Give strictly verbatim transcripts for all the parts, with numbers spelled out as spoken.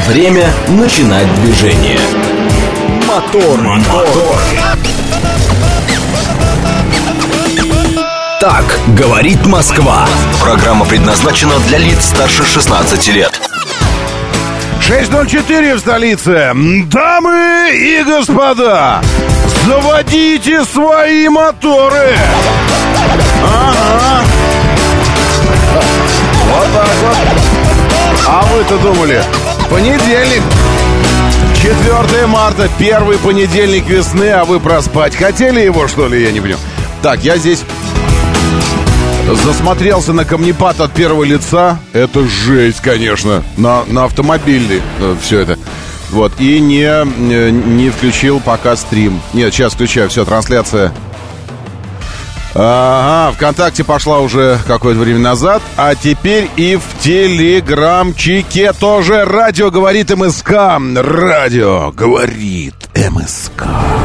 Время начинать движение. Мотор, мотор. Так говорит Москва. Программа предназначена для лиц старше шестнадцати лет. шесть ноль четыре в столице. Дамы и господа, заводите свои моторы. Ага. Вот так вот. А вы-то думали, понедельник, четвёртое марта, первый понедельник весны, а вы проспать хотели его, что ли, я не понимаю. Так, я здесь засмотрелся на камнепад от первого лица. Это жесть, конечно. На, на автомобильный все это. Вот. И не, не включил пока стрим. Нет, сейчас включаю. Все, трансляция. Ага, ВКонтакте пошла уже какое-то время назад. А теперь и в Телеграмчике тоже. Радио говорит МСК. Радио говорит МСК.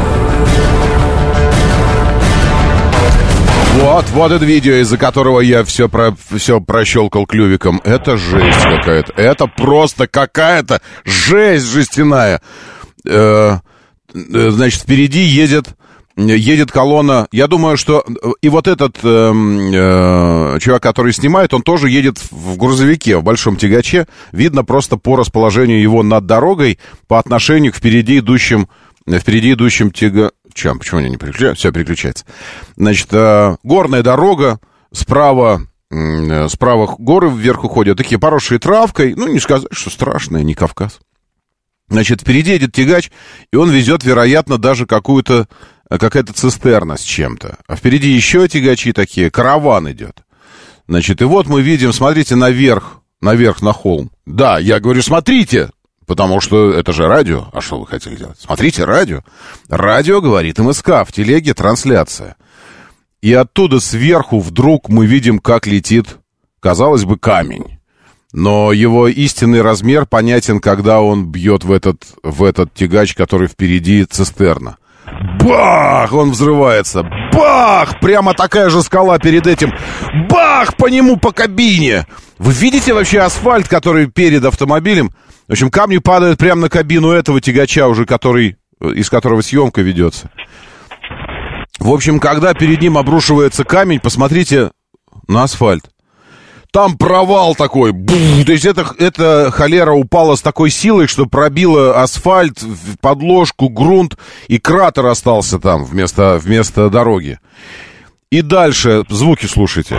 Вот, вот это видео, из-за которого я все, про, все прощелкал клювиком. Это жесть какая-то. Это просто какая-то жесть жестяная. Э, значит, впереди едет, едет колонна. Я думаю, что и вот этот э, э, чувак, который снимает, он тоже едет в грузовике, в большом тягаче. Видно просто по расположению его над дорогой по отношению к впереди идущим, впереди идущим тяга... Чем? Почему они не переключаются? Все, переключается. Значит, э, горная дорога, справа, э, справа горы вверх уходят, такие поросшие травкой. Ну, не сказать, что страшное, не Кавказ. Значит, впереди едет тягач, и он везет, вероятно, даже какую-то, какая-то цистерна с чем-то. А впереди еще тягачи такие, караван идет. Значит, и вот мы видим, смотрите, наверх, наверх на холм. Да, я говорю, смотрите! Потому что это же радио. А что вы хотели делать? Смотрите, радио. Радио говорит МСК. В телеге трансляция. И оттуда сверху вдруг мы видим, как летит, казалось бы, камень. Но его истинный размер понятен, когда он бьет в этот, в этот тягач, который впереди цистерна. Бах! Он взрывается. Бах! Прямо такая же скала перед этим. Бах! По нему, по кабине. Вы видите вообще асфальт, который перед автомобилем? В общем, камни падают прямо на кабину этого тягача уже, который, из которого съемка ведется. В общем, когда перед ним обрушивается камень, посмотрите на асфальт. Там провал такой. Бух, то есть это, эта холера упала с такой силой, что пробила асфальт, подложку, грунт, и кратер остался там вместо, вместо дороги. И дальше звуки слушайте.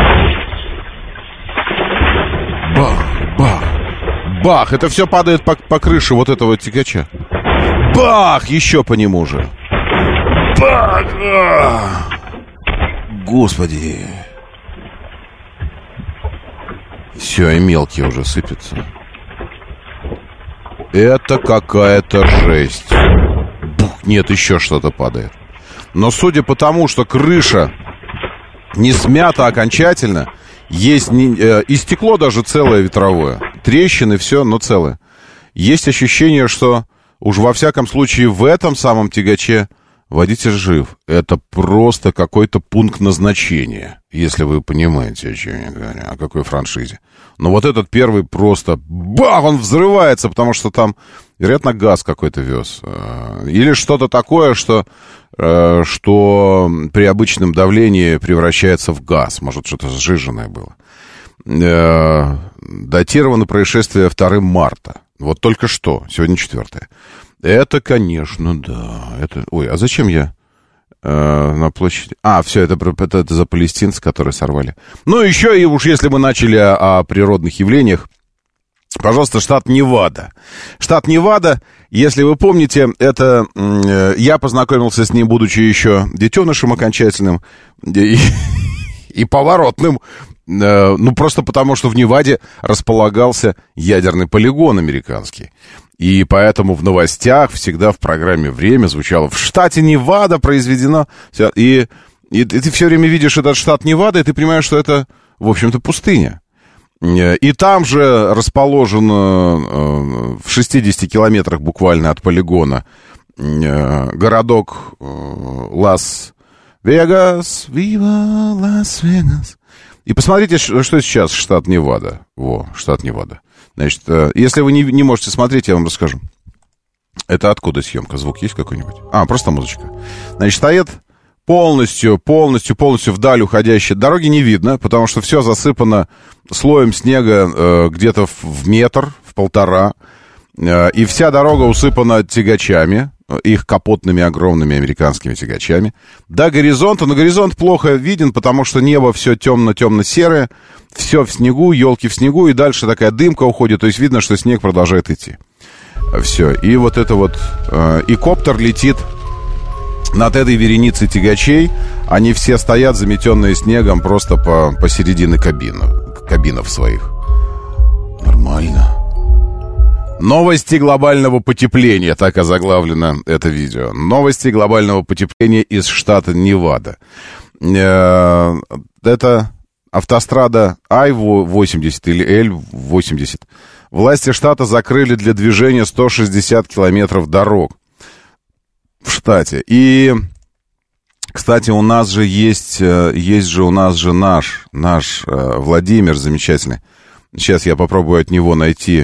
Бах, бах. Бах! Это все падает по, по крыше вот этого тягача. Бах! Еще по нему же. Бах! Ах! Господи! Все, и мелкие уже сыпятся. Это какая-то жесть. Бух! Нет, еще что-то падает. Но судя по тому, что крыша не смята окончательно, есть не, э, и стекло даже целое ветровое. Трещины, все, но целое. Есть ощущение, что уж во всяком случае в этом самом тягаче водитель жив. Это просто какой-то пункт назначения, если вы понимаете, о чем я говорю, о какой франшизе. Но вот этот первый просто бах, он взрывается, потому что там, вероятно, газ какой-то вез. Или что-то такое, что, что при обычном давлении превращается в газ. Может, что-то сжиженное было. Датировано происшествие второго марта. Вот только что, сегодня четвёртое. Это, конечно, да. Это... Ой, а зачем я э, на площади? А, все, это, это, это за палестинцев, которые сорвали. Ну, еще и уж если мы начали о, о природных явлениях, пожалуйста, штат Невада. Штат Невада, если вы помните, это э, я познакомился с ним, будучи еще детенышем окончательным и, и поворотным. Э, ну, просто потому, что в Неваде располагался ядерный полигон американский. И поэтому в новостях всегда в программе «Время» звучало «В штате Невада произведено...» И, и, и ты все время видишь этот штат Невада, и ты понимаешь, что это, в общем-то, пустыня. И там же расположен в шестидесяти километрах буквально от полигона городок Лас-Вегас. Вива Лас-Вегас. И посмотрите, что сейчас штат Невада. Во, штат Невада. Значит, если вы не, не можете смотреть, я вам расскажу. Это откуда съемка? Звук есть какой-нибудь? А, просто музычка. Значит, стоит полностью, полностью, полностью вдаль уходящей. Дороги не видно, потому что все засыпано слоем снега э, где-то в, в метр, в полтора. Э, и вся дорога усыпана тягачами, их капотными огромными американскими тягачами. До горизонта, но горизонт плохо виден, потому что небо все темно-темно-серое, все в снегу, елки в снегу, и дальше такая дымка уходит, то есть видно, что снег продолжает идти. Все, и вот это вот, э, и коптер летит над этой вереницей тягачей. Они все стоят, заметенные снегом, просто по, посередине кабин, кабинов своих. Нормально. Новости глобального потепления, так озаглавлено это видео. Новости глобального потепления из штата Невада. Э, это автострада Ай восемьдесят или Эль восемьдесят. Власти штата закрыли для движения сто шестьдесят километров дорог в штате. И, кстати, у нас же есть, есть же у нас же наш, наш Владимир замечательный. Сейчас я попробую от него найти.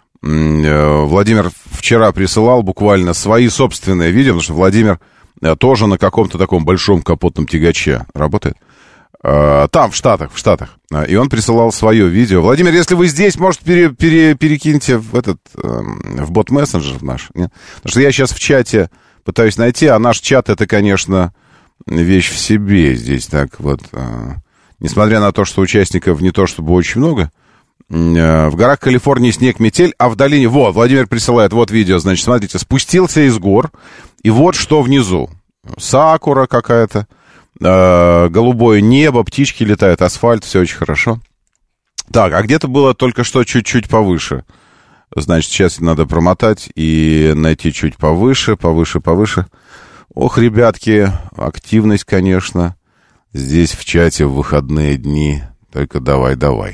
Владимир вчера присылал буквально свои собственные видео, потому что Владимир тоже на каком-то таком большом капотном тягаче работает. Там, в Штатах, в Штатах. И он присылал свое видео. Владимир, если вы здесь, может, пере, пере, перекиньте в этот, в бот-мессенджер наш. Нет? Потому что я сейчас в чате пытаюсь найти, а наш чат — это, конечно, вещь в себе. Здесь так вот, несмотря на то, что участников не то чтобы очень много, в горах Калифорнии снег, метель, а в долине... Вот, Владимир присылает, вот видео, значит, смотрите, спустился из гор, и вот что внизу. Сакура какая-то. Голубое небо, птички летают, асфальт, все очень хорошо. Так, а где-то было только что чуть-чуть повыше. Значит, сейчас надо промотать и найти чуть повыше, повыше, повыше. Ох, ребятки, активность, конечно, здесь в чате в выходные дни. Только давай, давай.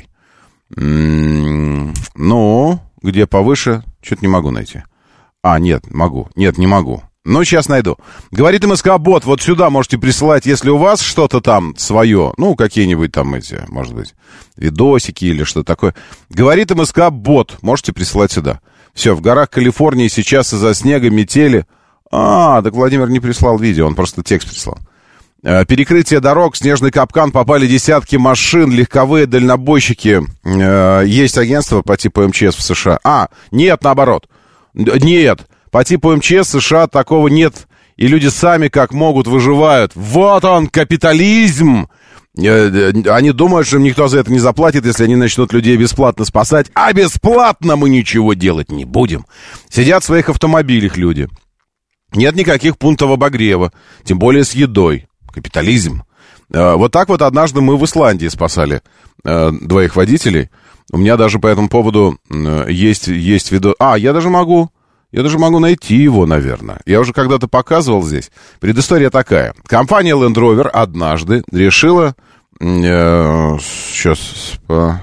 М-м-м, ну, где повыше, что-то не могу найти. А, нет, могу. Нет, не могу. Ну, сейчас найду. Говорит МСК-бот, вот сюда можете присылать, если у вас что-то там свое, ну, какие-нибудь там эти, может быть, видосики или что-то такое. Говорит МСК-бот, можете присылать сюда. Все, в горах Калифорнии сейчас из-за снега, метели. А, так Владимир не прислал видео, он просто текст прислал. Перекрытие дорог, снежный капкан, попали десятки машин, легковые дальнобойщики. Есть агентство по типу эм че эс в США. А, нет, наоборот. Нет. По типу эм че эс США такого нет, и люди сами как могут выживают. Вот он, капитализм! Они думают, что им никто за это не заплатит, если они начнут людей бесплатно спасать. А бесплатно мы ничего делать не будем. Сидят в своих автомобилях люди. Нет никаких пунктов обогрева, тем более с едой. Капитализм. Вот так вот однажды мы в Исландии спасали двоих водителей. У меня даже по этому поводу есть, есть видео. А, я даже могу... Я даже могу найти его, наверное. Я уже когда-то показывал здесь. Предыстория такая. Компания Land Rover однажды решила... Э, сейчас... По,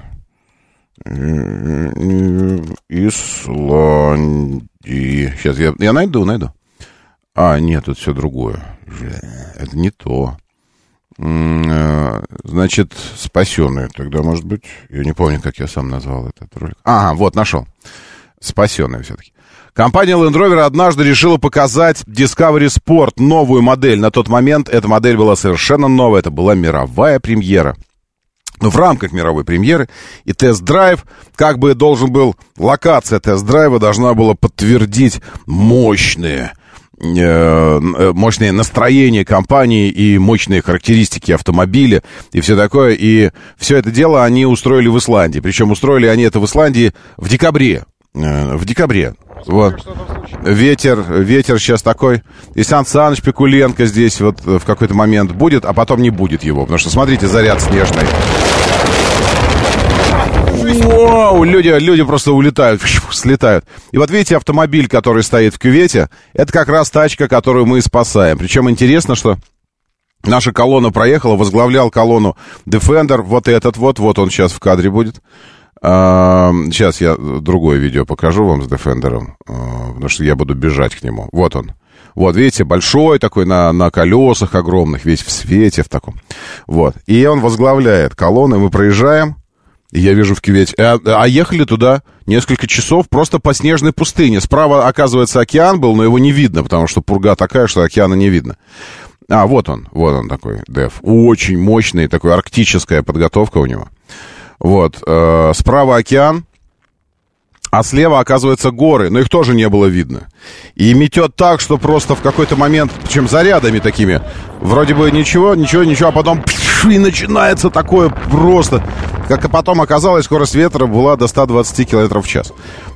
э, Исландии... Сейчас я, я найду, найду. А, нет, тут все другое. Это не то. Э, значит, спасенные. Тогда, может быть... Я не помню, как я сам назвал этот ролик. Ага, вот, нашел. Спасенные все-таки. Компания Land Rover однажды решила показать Discovery Sport, новую модель. На тот момент эта модель была совершенно новая, это была мировая премьера. Но в рамках мировой премьеры и тест-драйв, как бы должен был, локация тест-драйва должна была подтвердить мощные, э, мощные настроения компании и мощные характеристики автомобиля и все такое. И все это дело они устроили в Исландии. Причем устроили они это в Исландии в декабре. Э, в декабре. Вот. Ветер, ветер сейчас такой. И Сан Саныч Пикуленко здесь вот в какой-то момент будет, а потом не будет его. Потому что, смотрите, заряд снежный. Вау, люди, люди просто улетают, слетают. И вот видите, автомобиль, который стоит в кювете, это как раз тачка, которую мы спасаем. Причем интересно, что наша колонна проехала, возглавлял колонну Defender. Вот этот вот, вот он сейчас в кадре будет. Сейчас я другое видео покажу вам с Defender'ом, потому что я буду бежать к нему. Вот он. Вот, видите, большой такой, на, на колесах огромных, весь в свете в таком. Вот. И он возглавляет колонны, мы проезжаем, Я вижу в кювете. А, а ехали туда несколько часов просто по снежной пустыне. Справа, оказывается, океан был, но его не видно, потому что пурга такая, что океана не видно. А, вот он, вот он такой, ДЭФ. Очень мощный, такой арктическая подготовка у него. Вот, э, справа океан, а слева, оказывается, горы, но их тоже не было видно. И метет так, что просто в какой-то момент, причем зарядами такими, вроде бы ничего, ничего, ничего, а потом пш, и начинается такое просто. Как и потом оказалось, скорость ветра была до ста двадцати километров в час.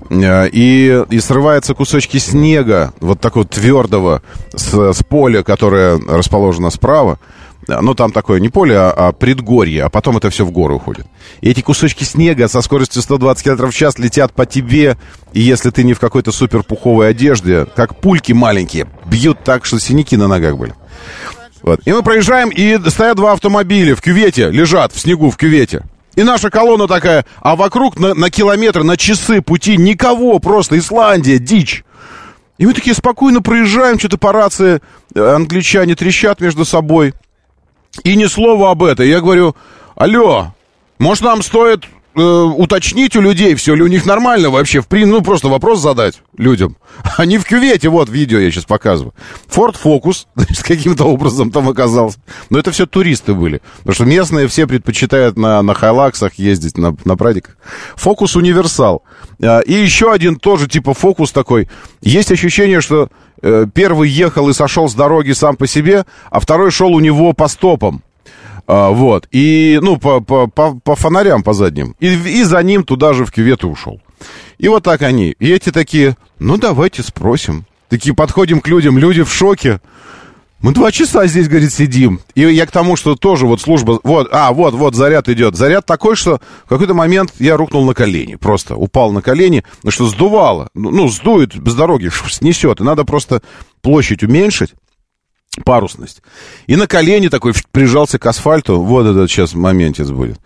И, и срываются кусочки снега, вот такого твердого, с, с поля, которое расположено справа. Ну, там такое не поле, а, а предгорье, а потом это все в горы уходит. И эти кусочки снега со скоростью сто двадцать километров в час летят по тебе, и если ты не в какой-то супер пуховой одежде, как пульки маленькие, бьют так, что синяки на ногах были. Вот. И мы проезжаем, и стоят два автомобиля в кювете, лежат в снегу в кювете. И наша колонна такая, а вокруг на, на километры, на часы пути никого, просто Исландия, дичь. И мы такие спокойно проезжаем, что-то по рации англичане трещат между собой. И ни слова об этом. Я говорю, алло, может, нам стоит э, уточнить у людей, все ли у них нормально вообще? В при... Ну, просто вопрос задать людям. Они в кювете, вот видео я сейчас показываю. Ford Focus, значит, каким-то образом там оказался. Но это все туристы были. Потому что местные все предпочитают на, на хайлаксах ездить, на, на прадиках. Focus универсал. И еще один тоже типа Focus такой. Есть ощущение, что первый ехал и сошел с дороги сам по себе, а второй шел у него по стопам. А, вот. И, ну, по, по, по, по фонарям по задним. И, и за ним туда же в кювет ушел. И вот так они. И эти такие, ну, давайте спросим. Такие подходим к людям, люди в шоке. Мы два часа здесь, говорит, сидим. И я к тому, что тоже вот служба... Вот, а, вот, вот, заряд идет. Заряд такой, что в какой-то момент я рухнул на колени. Просто упал на колени, ну, что сдувало. Ну, сдует без дороги, снесет. И надо просто площадь уменьшить, парусность. И на колени такой прижался к асфальту. Вот этот сейчас моментец будет.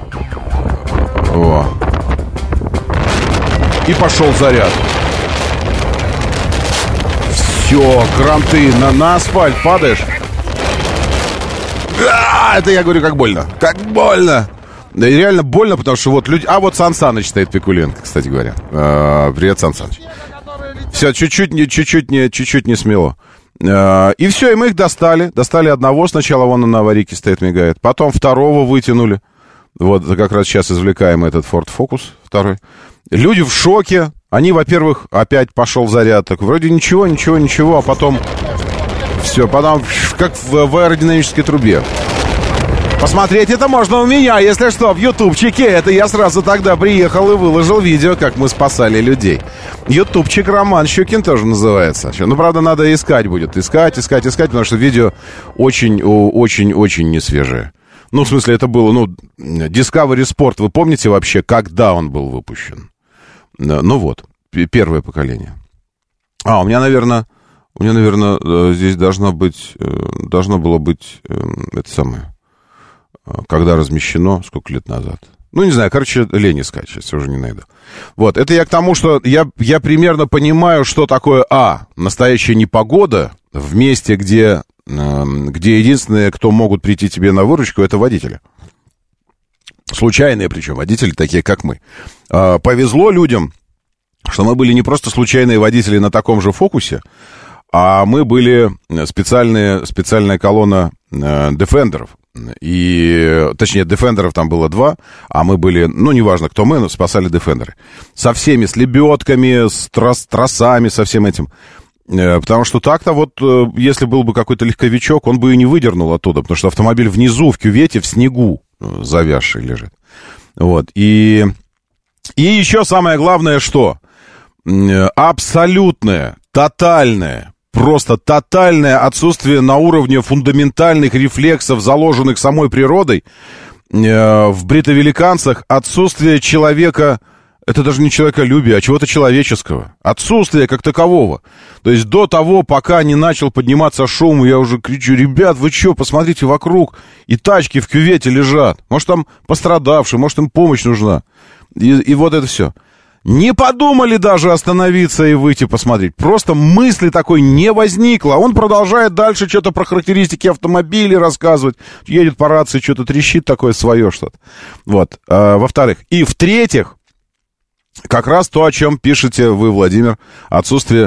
О. И пошел заряд. Все, кранты, на, на асфальт падаешь. А, это я говорю, как больно. Как больно. Да и реально больно, потому что вот люди... А вот Сан Саныч стоит, Пикуленко, кстати говоря. А, привет, Сан Саныч. Все, чуть-чуть не, чуть-чуть не, чуть-чуть не смело. А, и все, и мы их достали. Достали одного. Сначала вон он на аварийке стоит, мигает. Потом второго вытянули. Вот как раз сейчас извлекаем этот Ford Focus второй. Люди в шоке. Они, во-первых, опять пошел заряд. Так, вроде ничего, ничего, ничего. А потом все, потом как в, в аэродинамической трубе. Посмотреть это можно у меня, если что, в ютубчике. Это я сразу тогда приехал и выложил видео, как мы спасали людей. Ютубчик Роман Щукин тоже называется. Ну, правда, надо искать будет. Искать, искать, искать, потому что видео очень, очень, очень несвежее. Ну, в смысле, это было, ну, Discovery Sport. Вы помните вообще, когда он был выпущен? Ну вот, первое поколение. А, у меня, наверное, у меня, наверное, здесь должно быть, должно было быть это самое, когда размещено, сколько лет назад. Ну, не знаю, короче, лень искать, сейчас уже не найду. Вот, это я к тому, что я, я примерно понимаю, что такое, а, настоящая непогода в месте, где, где единственные, кто могут прийти тебе на выручку, это водители. Случайные, причем, водители такие, как мы. А, повезло людям, что мы были не просто случайные водители на таком же фокусе, а мы были специальные, специальная колонна э, дефендеров. И, точнее, дефендеров там было два, а мы были, ну, неважно, кто мы, но спасали дефендеры. Со всеми, с лебедками, с трос, тросами, со всем этим. Э, потому что так-то вот, э, если был бы какой-то легковичок, он бы и не выдернул оттуда, потому что автомобиль внизу, в кювете, в снегу завязший лежит. Вот. И, и еще самое главное, что абсолютное, тотальное, просто тотальное отсутствие на уровне фундаментальных рефлексов, заложенных самой природой, в бритовеликанцах, отсутствие человека, это даже не человеколюбие, а чего-то человеческого. Отсутствие как такового. То есть до того, пока не начал подниматься шум, я уже кричу: ребят, вы что, посмотрите вокруг, и тачки в кювете лежат. Может, там пострадавшие, может, им помощь нужна. И, и вот это все. Не подумали даже остановиться и выйти посмотреть. Просто мысли такой не возникло. Он продолжает дальше что-то про характеристики автомобиля рассказывать. Едет по рации, что-то трещит такое свое что-то. Вот. А, во-вторых. И в-третьих, как раз то, о чем пишете вы, Владимир, отсутствие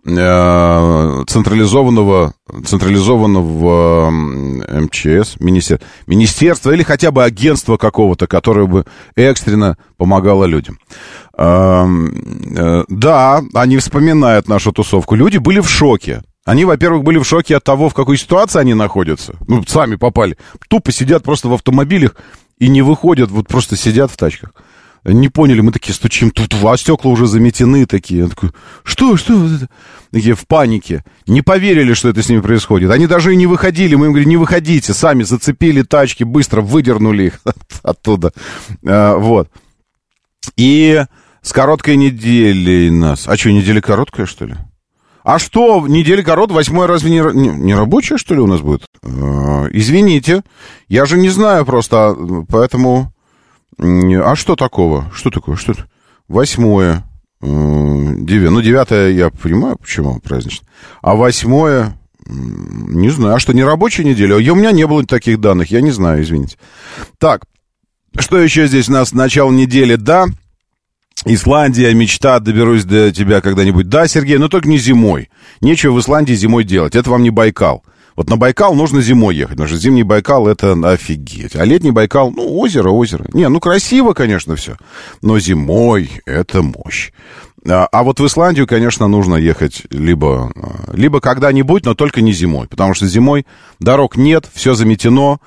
э, централизованного, централизованного эм че эс, министер, министерства или хотя бы агентства какого-то, которое бы экстренно помогало людям. Э, э, да, они вспоминают нашу тусовку. Люди были в шоке. Они, во-первых, были в шоке от того, в какой ситуации они находятся. Ну, сами попали. Тупо сидят просто в автомобилях и не выходят, вот просто сидят в тачках. Не поняли, мы такие стучим, тут, а стекла уже заметены такие. Я такой, что, что? Такие в панике. Не поверили, что это с ними происходит. Они даже и не выходили. Мы им говорим, не выходите. Сами зацепили тачки, быстро выдернули их оттуда. А, вот. И с короткой неделей нас... А что, неделя короткая, что ли? А что, неделя короткая, восьмой разве не, не, не рабочая, что ли, у нас будет? А, извините, я же не знаю просто, поэтому... А что такого? Что такое? Что это? Восьмое. Девятое. Ну, девятое я понимаю, почему праздничное. А восьмое... Не знаю. А что, не рабочая неделя? У меня не было таких данных. Я не знаю, извините. Так. Что еще здесь у нас? Начало недели, да. Исландия, мечта, доберусь до тебя когда-нибудь. Да, Сергей, но только не зимой. Нечего в Исландии зимой делать. Это вам не Байкал. Вот на Байкал нужно зимой ехать, потому что зимний Байкал — это офигеть. А летний Байкал, ну, озеро, озеро. Не, ну, красиво, конечно, все. Но зимой — это мощь. А, а вот в Исландию, конечно, нужно ехать либо, либо когда-нибудь, но только не зимой. Потому что зимой дорог нет, все заметено,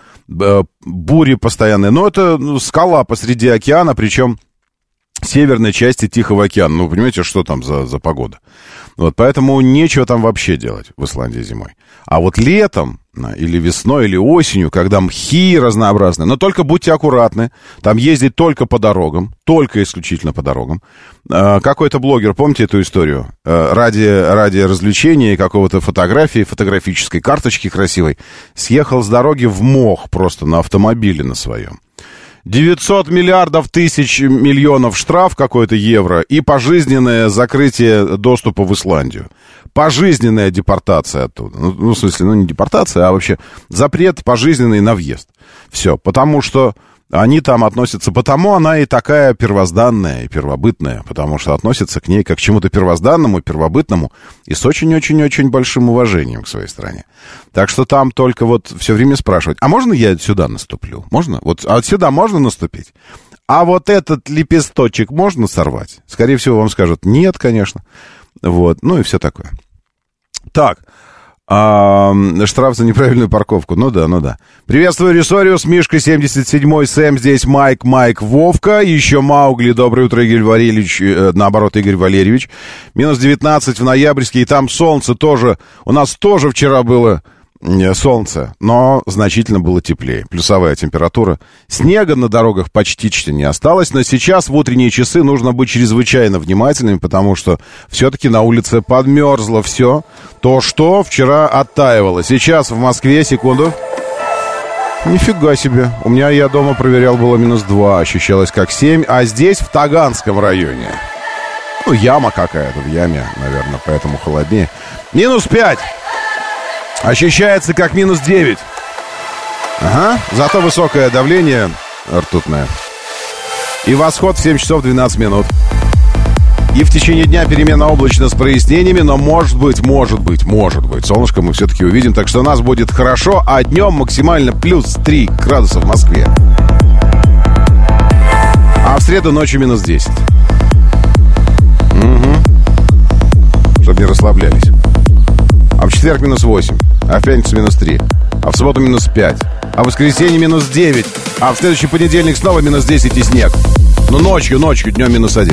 бури постоянные. Но это ну, скала посреди океана, причем северной части Тихого океана. Ну, понимаете, что там за, за погода? Вот, поэтому нечего там вообще делать в Исландии зимой. А вот летом, или весной, или осенью, когда мхи разнообразные, но только будьте аккуратны, там ездить только по дорогам, только исключительно по дорогам. А, какой-то блогер, помните эту историю? А, ради, ради развлечения и какого-то фотографии, фотографической карточки красивой, съехал с дороги в мох просто на автомобиле на своем. девятьсот миллиардов тысяч миллионов штраф какой-то евро и пожизненное закрытие доступа в Исландию. Пожизненная депортация оттуда. Ну, ну, в смысле, ну, не депортация, а вообще запрет пожизненный на въезд. Все, потому что они там относятся... Потому она и такая первозданная и первобытная, потому что относятся к ней как к чему-то первозданному, первобытному и с очень-очень-очень большим уважением к своей стране. Так что там только вот все время спрашивать, а можно я сюда наступлю? Можно? Вот а сюда можно наступить? А вот этот лепесточек можно сорвать? Скорее всего, вам скажут, нет, конечно. Вот, ну и все такое. Так, а, штраф за неправильную парковку. Ну да, ну да. Приветствую, Ресориус, Мишка семьдесят седьмой, Сэм здесь, Майк, Майк, Вовка, еще Маугли, доброе утро, Игорь Валерьевич, э, наоборот, Игорь Валерьевич. Минус девятнадцать в ноябрьске, и там солнце тоже. У нас тоже вчера было солнце, но значительно было теплее. Плюсовая температура. Снега на дорогах почти не осталось, но сейчас в утренние часы нужно быть чрезвычайно внимательными, потому что все-таки на улице подмерзло все. То, что вчера оттаивало. Сейчас в Москве, секунду. Нифига себе. У меня, я дома проверял, было минус два, ощущалось как семь, а здесь, в Таганском районе. Ну, яма какая-то в яме, наверное, поэтому холоднее. Минус пять. Ощущается как минус девять. Ага, зато высокое давление ртутное. И восход в семь часов двенадцать минут. И в течение дня перемена облачно с прояснениями, но может быть, может быть, может быть, солнышко мы все-таки увидим, так что у нас будет хорошо, а днем максимально плюс три градуса в Москве. А в среду ночью минус десять. Угу. Чтобы не расслаблялись. А в четверг минус восемь, а в пятницу минус три, а в субботу минус пять, а в воскресенье минус девять, а в следующий понедельник снова минус десять и снег. Ну ночью, ночью, днем минус один.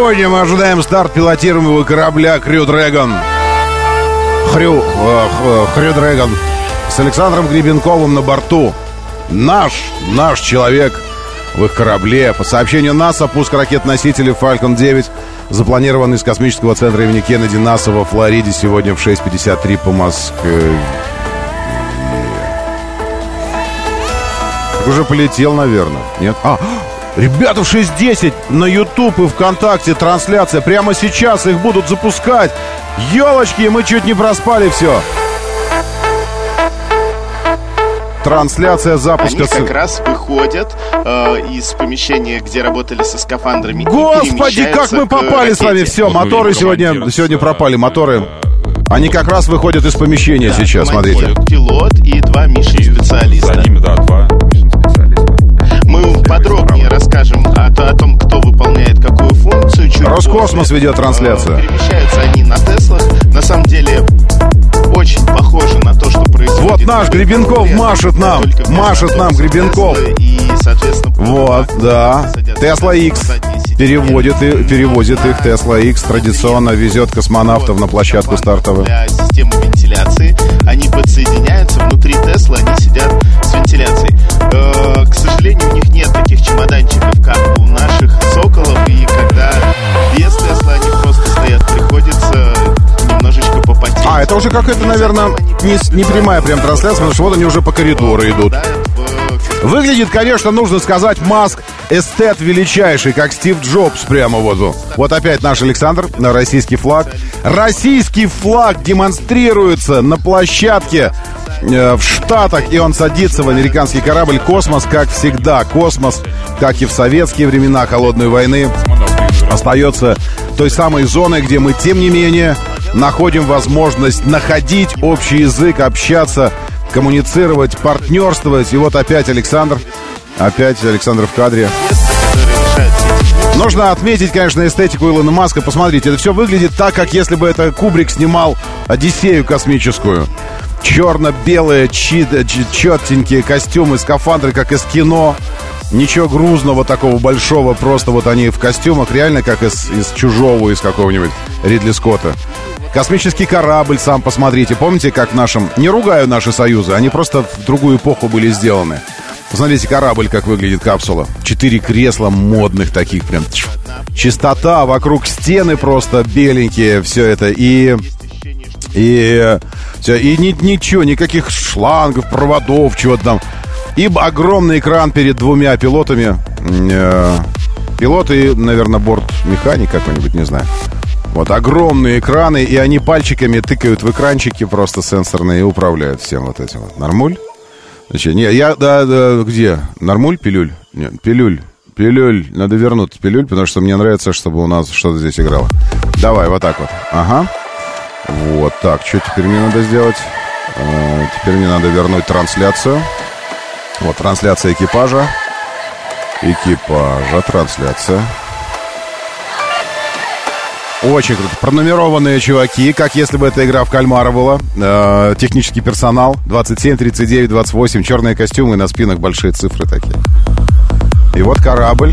Сегодня мы ожидаем старт пилотируемого корабля Crew Dragon. Хрю, Crew Dragon с Александром Гребенковым на борту. Наш, наш человек в их корабле. По сообщению НАСА, пуск ракет-носителей Falcon девять запланирован из космического центра имени Кеннеди НАСА во Флориде сегодня в шесть пятьдесят три по Москве. Так уже полетел, наверное. Нет? А, ребята, в шесть десять на YouTube и ВКонтакте трансляция. Прямо сейчас их будут запускать. Ёлочки, мы чуть не проспали все. Трансляция запуска. Они как раз выходят э, из помещения, где работали со скафандрами. Господи, как мы попали с вами. Все, моторы сегодня, сегодня пропали. Моторы. Они как раз выходят из помещения, да, сейчас, смотрите. Пилот и два мишен-специалиста. За ними, да, два мишен-специалиста. Мы подробнее расскажем о, о том, кто выполняет какую функцию. Роскосмос ведет трансляцию. Перемещаются они на Теслах. На самом деле, очень похоже на то, что происходит. Вот наш Гребенков машет нам. Машет нам Гребенков. И, соответственно, вот, да. Тесла X переводит и перевозит их. Тесла X традиционно везет космонавтов на площадку стартовую. Для системы вентиляции. Они подсоединяются. Внутри Тесла они сидят с вентиляцией. Э, к сожалению, у них нет таких чемоданчиков, как у наших Соколов. И когда без Тесла они просто стоят, приходится немножечко попотеть. А, это уже какая-то, наверное, не, не прямая прям трансляция, потому что вот они уже по коридору идут. Выглядит, конечно, нужно сказать, Маск эстет величайший, как Стив Джобс прямо вот. Вот опять наш Александр, на российский флаг. Российский флаг демонстрируется на площадке э, в Штатах, и он садится в американский корабль. Космос, как всегда, космос, как и в советские времена Холодной войны, остается той самой зоной, где мы, тем не менее, находим возможность находить общий язык, общаться, коммуницировать, партнерствовать. И вот опять Александр. Опять Александр в кадре. Нужно отметить, конечно, эстетику Илона Маска. Посмотрите, это все выглядит так, как если бы это Кубрик снимал «Одиссею космическую». Черно-белые, четенькие костюмы, скафандры, как из кино. Ничего грузного такого большого. Просто вот они в костюмах, реально как из, из «Чужого», из какого-нибудь Ридли Скотта. Космический корабль, сам посмотрите. Помните, как в нашем... Не ругаю наши союзы, они просто в другую эпоху были сделаны. Посмотрите, корабль, как выглядит капсула. Четыре кресла модных таких прям. Чистота, вокруг стены просто беленькие, все это. И... И... Все, и ни, ничего, никаких шлангов, проводов, чего-то там. И огромный экран перед двумя пилотами. Пилот и, наверное, бортмеханик какой-нибудь, не знаю. Вот огромные экраны, и они пальчиками тыкают в экранчики просто сенсорные и управляют всем вот этим вот. Нормуль? Значит, не, я, да, да, где? Нормуль, пилюль? Нет, пилюль. Пилюль. Надо вернуть пилюль, потому что мне нравится, чтобы у нас что-то здесь играло. Давай, вот так вот. Ага. Вот так. Что теперь мне надо сделать? Э, теперь мне надо вернуть трансляцию. Вот, трансляция экипажа. Экипажа, трансляция. Очень круто. Пронумерованные чуваки, как если бы эта игра в кальмара была. Э, технический персонал. двадцать семь, тридцать девять, двадцать восемь. Черные костюмы, на спинах большие цифры такие. И вот корабль.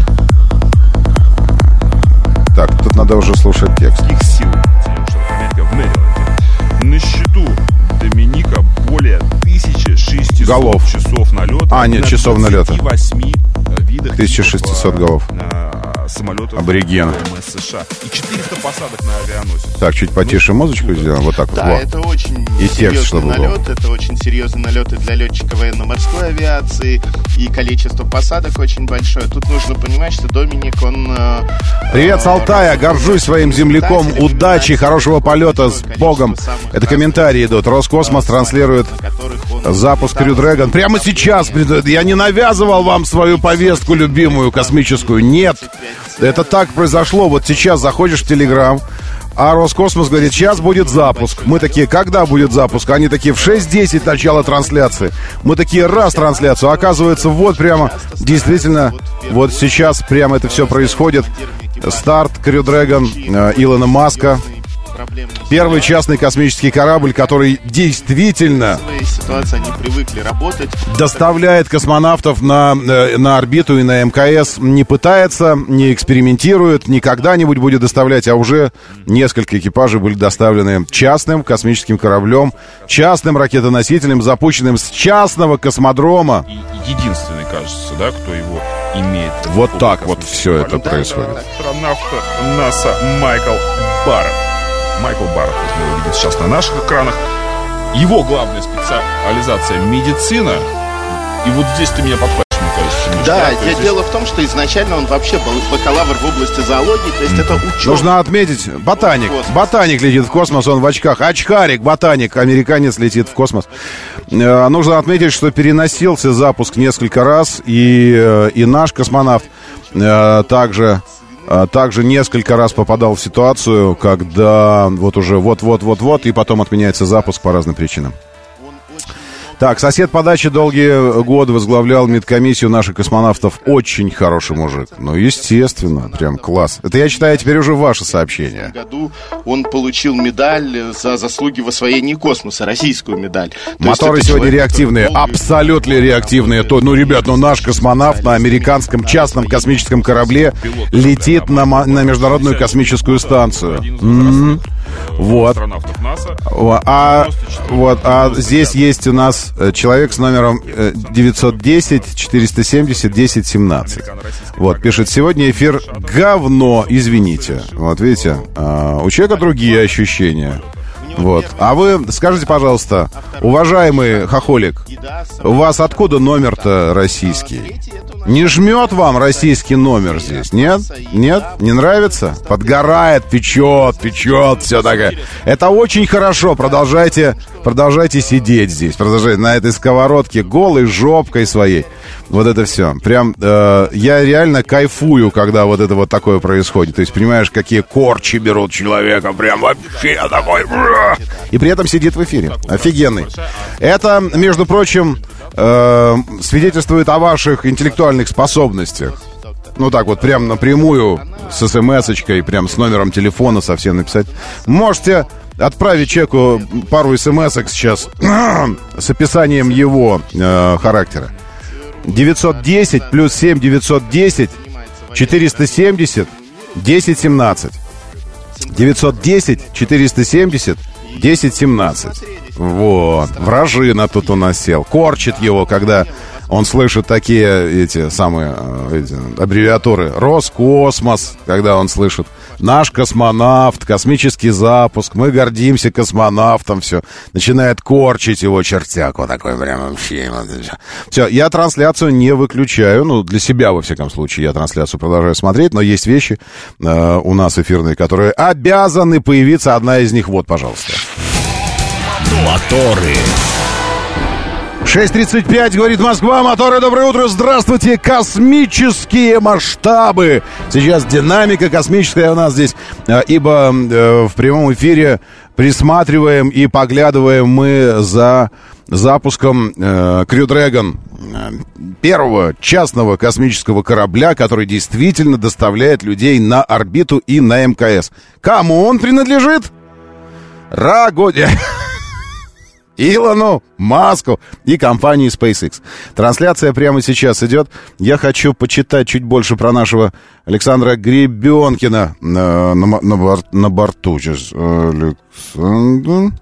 Так, тут надо уже слушать текст. Сил в Мэриленде. На счету Доминика более тысяча шестисот голов. Часов налета. А, нет, часов налета. Видах тысяча шестьсот голов. Самолетов аборигена. ВМС США. И четыреста посадок на авианосец. Так, чуть потише музычку сделаем. Вот так вот. Да, вот. Это очень и серьезный текст, чтобы налет. был. Это очень серьезный налет и для летчика военно-морской авиации. И количество посадок очень большое. Тут нужно понимать, что Доминик, он... Привет с Алтая. Горжусь своим земляком. Удачи, хорошего полета. С Богом. Это комментарии идут. Роскосмос транслирует запуск Crew Dragon. Прямо сейчас. Я не навязывал вам свою повестку любимую космическую. Нет. Это так произошло. Вот сейчас заходишь в Телеграм, а Роскосмос говорит, сейчас будет запуск. Мы такие, когда будет запуск? Они такие, в шесть десять начало трансляции. Мы такие, раз трансляцию. Оказывается, вот прямо, действительно, вот сейчас прямо это все происходит. Старт Crew Dragon э, Илона Маска. Первый частный космический корабль, который действительно ситуации они привыкли работать. доставляет космонавтов на, на орбиту и на эм ка эс. Не пытается, не экспериментирует, не когда-нибудь будет доставлять, а уже несколько экипажей были доставлены частным космическим кораблем, частным ракетоносителем, запущенным с частного космодрома. И единственный, кажется, да, кто его имеет. Вот так вот все это происходит. Астронавт НАСА Майкл Барретт. Майкл Барретт, если вы видите сейчас на наших экранах. Его главная специализация — медицина. И вот здесь ты меня подхватишь, мне кажется. Да, да здесь... дело в том, что изначально он вообще был бакалавр в области зоологии, то есть это ученый. Нужно отметить, ботаник. Ботаник летит в космос, он в очках. Очкарик, ботаник, американец летит в космос. Э, нужно отметить, что переносился запуск несколько раз, и, э, и наш космонавт э, также... Также несколько раз попадал в ситуацию, когда вот уже вот-вот-вот-вот, и потом отменяется запуск по разным причинам. Так, сосед по даче долгие годы возглавлял медкомиссию наших космонавтов. Очень хороший мужик. Ну, естественно, прям класс. Это я читаю теперь уже ваше сообщение. В году он получил медаль за заслуги в освоении космоса, российскую медаль. То Моторы сегодня человек, реактивные, который... абсолютно реактивные. То, ну, ребят, ну наш космонавт на американском частном космическом корабле летит на, на Международную космическую станцию. М-м-м. Вот. А, вот. А здесь есть у нас человек с номером девятьсот десять четыреста семьдесят десять семнадцать. Вот, пишет: сегодня эфир говно, извините. Вот, видите, а, у человека другие ощущения. Вот. А вы скажите, пожалуйста, уважаемый хохолик, у вас откуда номер-то российский? Не жмет вам российский номер здесь? Нет? Нет? Не нравится? Подгорает, печет, печет, все такое. Это очень хорошо. Продолжайте, продолжайте сидеть здесь. Продолжайте на этой сковородке голой жопкой своей. Вот это все. Прям э, я реально кайфую, когда вот это вот такое происходит. То есть, понимаешь, какие корчи берут человека. Прям вообще такой. И при этом сидит в эфире. Офигенный. Это, между прочим, э, свидетельствует о ваших интеллектуальных способностях. Ну так вот, прям напрямую, с смс-очкой, прям с номером телефона совсем написать. Можете отправить человеку пару смс-ок сейчас с описанием его э, характера. девятьсот десять плюс семь девятьсот десять четыреста семьдесят десять семнадцать. девятьсот десять четыреста семьдесят десять семнадцать. Вот. Вражина тут у нас сел. Корчит его, когда он слышит такие эти самые эти, аббревиатуры. Роскосмос, когда он слышит. Наш космонавт, космический запуск, мы гордимся космонавтом, все. Начинает корчить его чертяк. Вот такой прям вообще. Все, я трансляцию не выключаю. Ну, для себя, во всяком случае, я трансляцию продолжаю смотреть. Но есть вещи э, у нас эфирные, которые обязаны появиться. Одна из них, вот, пожалуйста. Моторы. шесть тридцать пять, говорит Москва. Моторы, доброе утро. Здравствуйте. Космические масштабы. Сейчас динамика космическая у нас здесь. Ибо э, в прямом эфире присматриваем и поглядываем мы за запуском э, Crew Dragon, первого частного космического корабля, который действительно доставляет людей на орбиту и на эм ка эс. Кому он принадлежит? Рагоде. Илону Маску и компании SpaceX. Трансляция прямо сейчас идет. Я хочу почитать чуть больше про нашего Александра Гребенкина на, на, на, борт, на борту. Сейчас Александр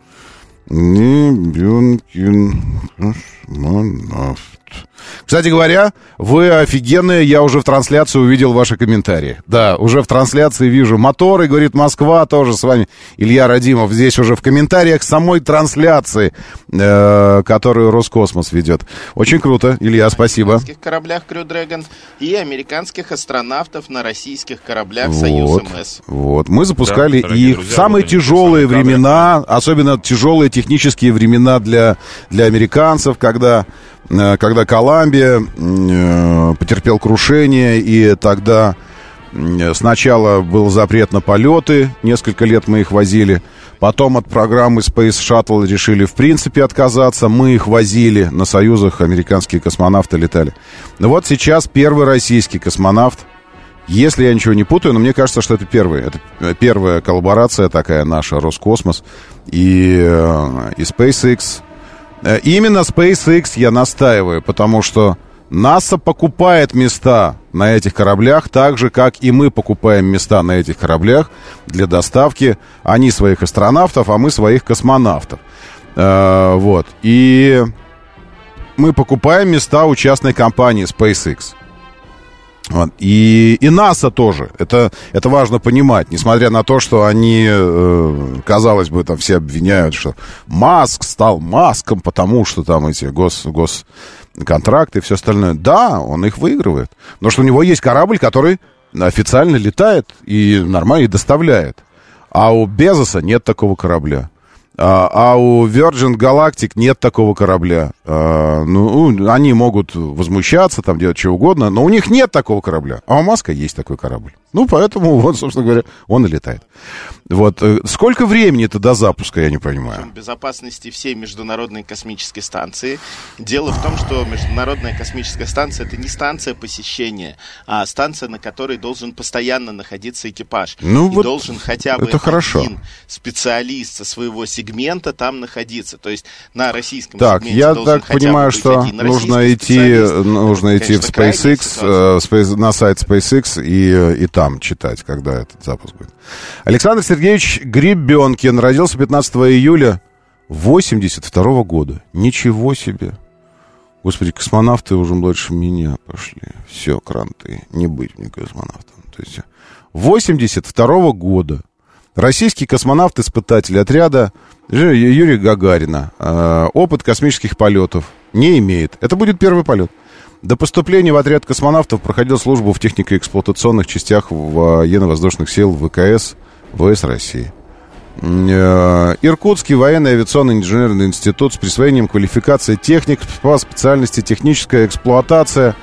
Гребенкин, космонавт. Кстати говоря, вы офигенные, я уже в трансляции увидел ваши комментарии. Да, уже в трансляции вижу моторы, говорит Москва, тоже с вами Илья Радимов. Здесь уже в комментариях самой трансляции, э, которую Роскосмос ведет. Очень круто, Илья, спасибо. На американских кораблях Crew Dragon и американских астронавтов на российских кораблях вот, Союз МС. Вот, мы запускали да, их друзья, в самые вот тяжелые самые времена, особенно тяжелые технические времена для, для американцев, когда... когда Коламбия э, потерпел крушение, и тогда э, сначала был запрет на полеты, несколько лет мы их возили, потом от программы Space Shuttle решили в принципе отказаться, мы их возили, на Союзах американские космонавты летали. Вот сейчас первый российский космонавт Если я ничего не путаю, но мне кажется, что это первая, это первая коллаборация такая наша, Роскосмос и, и SpaceX. Именно SpaceX я настаиваю, потому что НАСА покупает места на этих кораблях, так же, как и мы покупаем места на этих кораблях для доставки. Они своих астронавтов, а мы своих космонавтов. Э, вот. И мы покупаем места у частной компании SpaceX. Вот. И, и НАСА тоже. Это, это важно понимать. Несмотря на то, что они, э, казалось бы, там все обвиняют, что Маск стал Маском, потому что там эти гос... гос контракты и все остальное. Да, он их выигрывает. Потому что у него есть корабль, который официально летает и нормально и доставляет. А у Безоса нет такого корабля. А, а у Virgin Galactic нет такого корабля. А, ну, они могут возмущаться, там делать что угодно, но у них нет такого корабля. А у Маска есть такой корабль. Ну, поэтому, вот, собственно говоря, он и летает. Вот. Сколько времени-то до запуска, я не понимаю. Безопасности всей Международной космической станции. Дело в том, что Международная космическая станция — это не станция посещения, а станция, на которой должен постоянно находиться экипаж. Ну, и вот должен хотя бы один хорошо. специалист со своего сегмента там находиться. То есть на российском так, сегменте я должен так хотя понимаю, бы быть что один нужно идти, нужно это, идти конечно, в SpaceX, э, Space, на сайт SpaceX и, и там читать, когда этот запуск будет. Александр Сергеевич Гребенкин родился пятнадцатого июля восемьдесят второго года. Ничего себе. Господи, космонавты уже больше меня пошли. Все, кранты, не быть мне космонавтом. То есть восемьдесят второго года. Российский космонавт-испытатель отряда Юрия Гагарина. Э, опыт космических полетов не имеет. Это будет первый полет. До поступления в отряд космонавтов проходил службу в технико-эксплуатационных частях военно-воздушных сил ВКС ВС России. Иркутский военный авиационный инженерный институт с присвоением квалификации техник по специальности техническая эксплуатация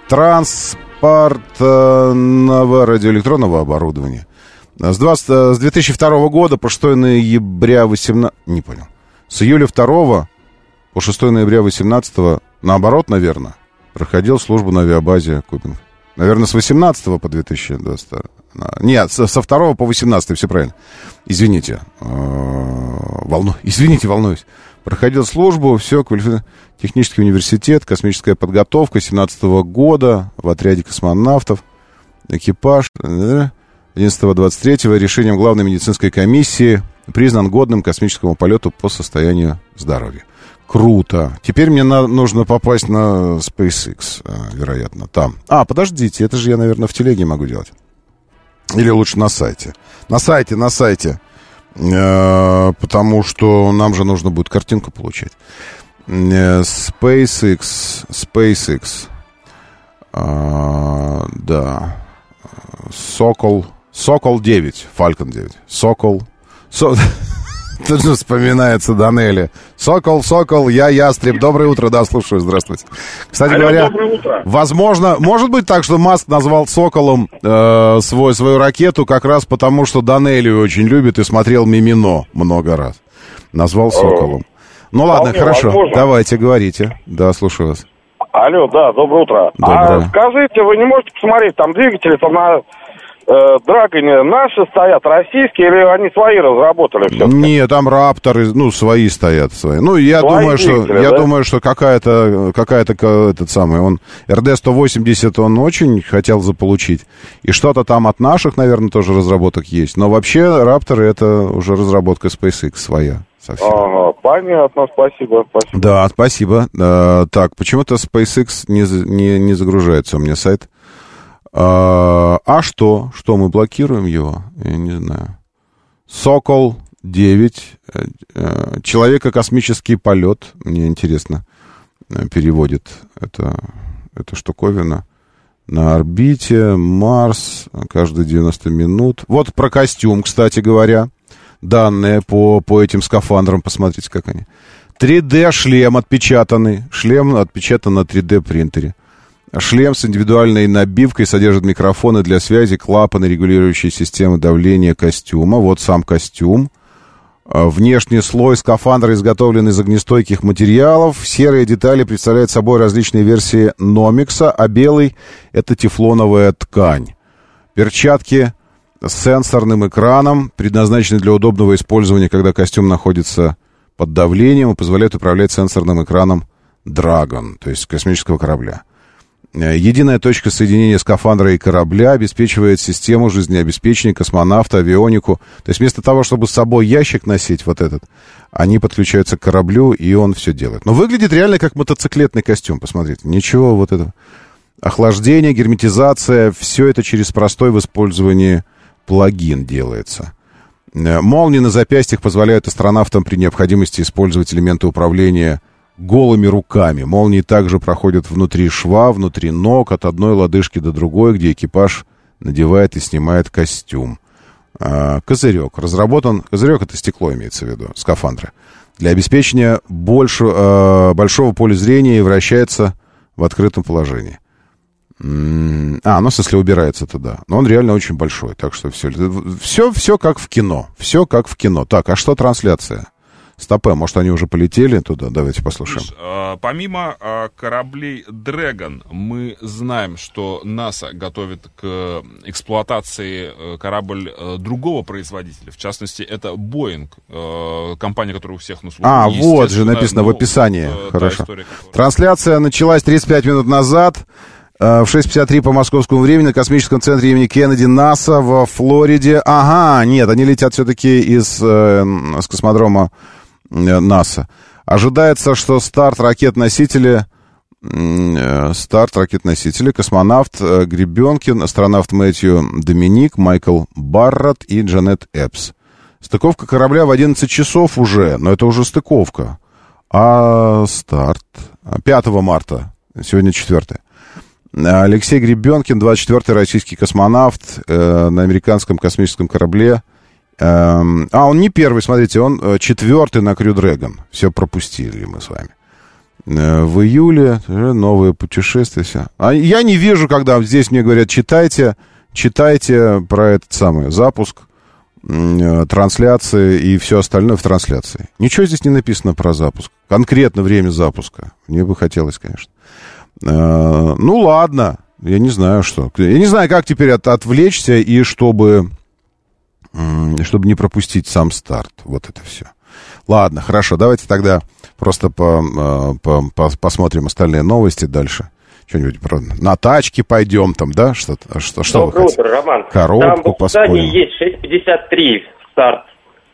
транспортного радиоэлектронного оборудования. С, двадцать, с две тысячи второго года по шестого ноября восемнадцатого... Не понял. С июля второго по шестого ноября восемнадцатого, наоборот, наверное, проходил службу на авиабазе Купинг. Наверное, с восемнадцатого по две тысячи двадцатый. Нет, со второго по восемнадцатый, все правильно. Извините. Волну... Извините, волнуюсь. Проходил службу, все, квалифи... технический университет, космическая подготовка семнадцатого года в отряде космонавтов. Экипаж одиннадцатого двадцать третьего решением главной медицинской комиссии признан годным к космическому полету по состоянию здоровья. Круто. Теперь мне на, нужно попасть на SpaceX, вероятно, там. А, подождите, это же я, наверное, в телеге могу делать. Или лучше на сайте. На сайте, на сайте. Э, потому что нам же нужно будет картинку получать. Э, SpaceX. SpaceX. Э, да. Сокол. Сокол девять. Falcon девять. Сокол. Со... Тут же вспоминается Данелли. Сокол, Сокол, я ястреб. Доброе утро, да, слушаю, здравствуйте. Кстати Алло, говоря, доброе утро. возможно, может быть так, что Маск назвал Соколом э, свой, свою ракету как раз потому, что Данелли очень любит и смотрел Мимино много раз. Назвал Соколом. Ну ладно, Вполне хорошо, возможно. давайте, говорите. Да, слушаю вас. Алло, да, доброе утро. Доброе. А скажите, вы не можете посмотреть, там двигатели там на э, Драгоне наши стоят, российские, или они свои разработали все-таки? Нет, там Рапторы, ну, свои стоят, свои. Ну, я Свои думаю, что, двигатели, я да? думаю, что какая-то, какая-то, ка- этот самый, он, эр дэ сто восемьдесят он очень хотел заполучить. И что-то там от наших, наверное, тоже разработок есть. Но вообще Рапторы это уже разработка SpaceX своя. Совсем. Ага, понятно, спасибо, спасибо. Да, спасибо. А, так, почему-то SpaceX не, за- не, не загружается у меня сайт. А, а что? Что, мы блокируем его? Я не знаю. Сокол девять. Человеко-космический полет. Мне интересно, переводит это, это штуковина. На орбите, Марс, каждые девяносто минут. Вот про костюм, кстати говоря. Данные по, по этим скафандрам, посмотрите, как они. три дэ-шлем отпечатанный. Шлем отпечатан на три дэ-принтере. Шлем с индивидуальной набивкой содержит микрофоны для связи, клапаны, регулирующие системы давления костюма. Вот сам костюм. Внешний слой скафандра изготовлен из огнестойких материалов. Серые детали представляют собой различные версии Номикса, а белый — это тефлоновая ткань. Перчатки с сенсорным экраном, предназначены для удобного использования, когда костюм находится под давлением, и позволяют управлять сенсорным экраном Dragon, то есть космического корабля. Единая точка соединения скафандра и корабля обеспечивает систему жизнеобеспечения космонавта, авионику. То есть вместо того, чтобы с собой ящик носить, вот этот, они подключаются к кораблю, и он все делает. Но выглядит реально как мотоциклетный костюм, посмотрите. Ничего вот этого. Охлаждение, герметизация, все это через простой в использовании плагин делается. Молнии на запястьях позволяют астронавтам при необходимости использовать элементы управления голыми руками. Молнии также проходят внутри шва, внутри ног, от одной лодыжки до другой, где экипаж надевает и снимает костюм. А, козырек. Разработан... Козырек — это стекло, имеется в виду, скафандра. Для обеспечения больше, а, большого поля зрения и вращается в открытом положении. М-м- а, ну, если убирается туда. Но он реально очень большой, так что все, все, все как в кино. Все как в кино. Так, а что трансляция? Стопэ, может, они уже полетели туда? Давайте послушаем. Миш, э, помимо э, кораблей Dragon, мы знаем, что НАСА готовит к эксплуатации э, корабль э, другого производителя. В частности, это Boeing, э, компания, которая у всех на службе. А, вот же написано, ну, в описании. Вот, э, хорошо. История, которая... Трансляция началась тридцать пять минут назад. В шесть пятьдесят три по московскому времени на космическом центре имени Кеннеди, НАСА, во Флориде. Ага, нет, они летят все-таки из, э, с космодрома НАСА. Ожидается, что старт ракет-носителя, э, старт ракет-носителя, космонавт э, Гребенкин, астронавт Мэтью Доминик, Майкл Барретт и Джанет Эпс. Стыковка корабля в одиннадцать часов уже, но это уже стыковка. А старт пятого марта, сегодня четвёртое. Алексей Гребенкин, двадцать четвёртый российский космонавт э, на американском космическом корабле. Э, а, он не первый, смотрите, он четвертый на Crew Dragon. Все пропустили мы с вами. Э, в июле новые путешествия. Все. А я не вижу, когда здесь мне говорят, читайте, читайте про этот самый запуск, э, трансляции и все остальное в трансляции. Ничего здесь не написано про запуск. Конкретно время запуска. Мне бы хотелось, конечно. Uh, ну ладно, я не знаю, что. Я не знаю, как теперь от, отвлечься и чтобы, чтобы не пропустить сам старт. Вот это все. Ладно, хорошо, давайте тогда просто по, по, по, посмотрим остальные новости дальше. Что-нибудь про... На тачке пойдем там, да? Что-то, что, что вы хотите? Роман. Коробку поспорим. Там в есть шесть пятьдесят три старт.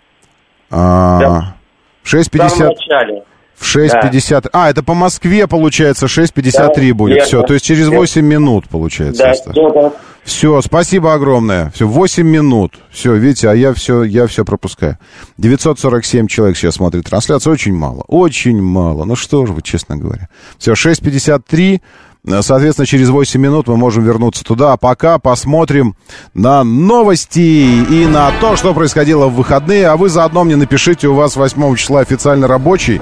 А, да. шесть пятьдесят... В самом начале. В шесть пятьдесят... Да. А, это по Москве, получается, шесть пятьдесят три да, будет. Верно. Все, то есть через восемь минут, получается. Да, да. Все, спасибо огромное. Все, восемь минут. Все, видите, а я все, я все пропускаю. девятьсот сорок семь человек сейчас смотрит трансляцию. Очень мало, очень мало. Ну что же вы, честно говоря. Все, шесть пятьдесят три. Соответственно, через восемь минут мы можем вернуться туда. А пока посмотрим на новости и на то, что происходило в выходные. А вы заодно мне напишите, у вас восьмого числа официально рабочий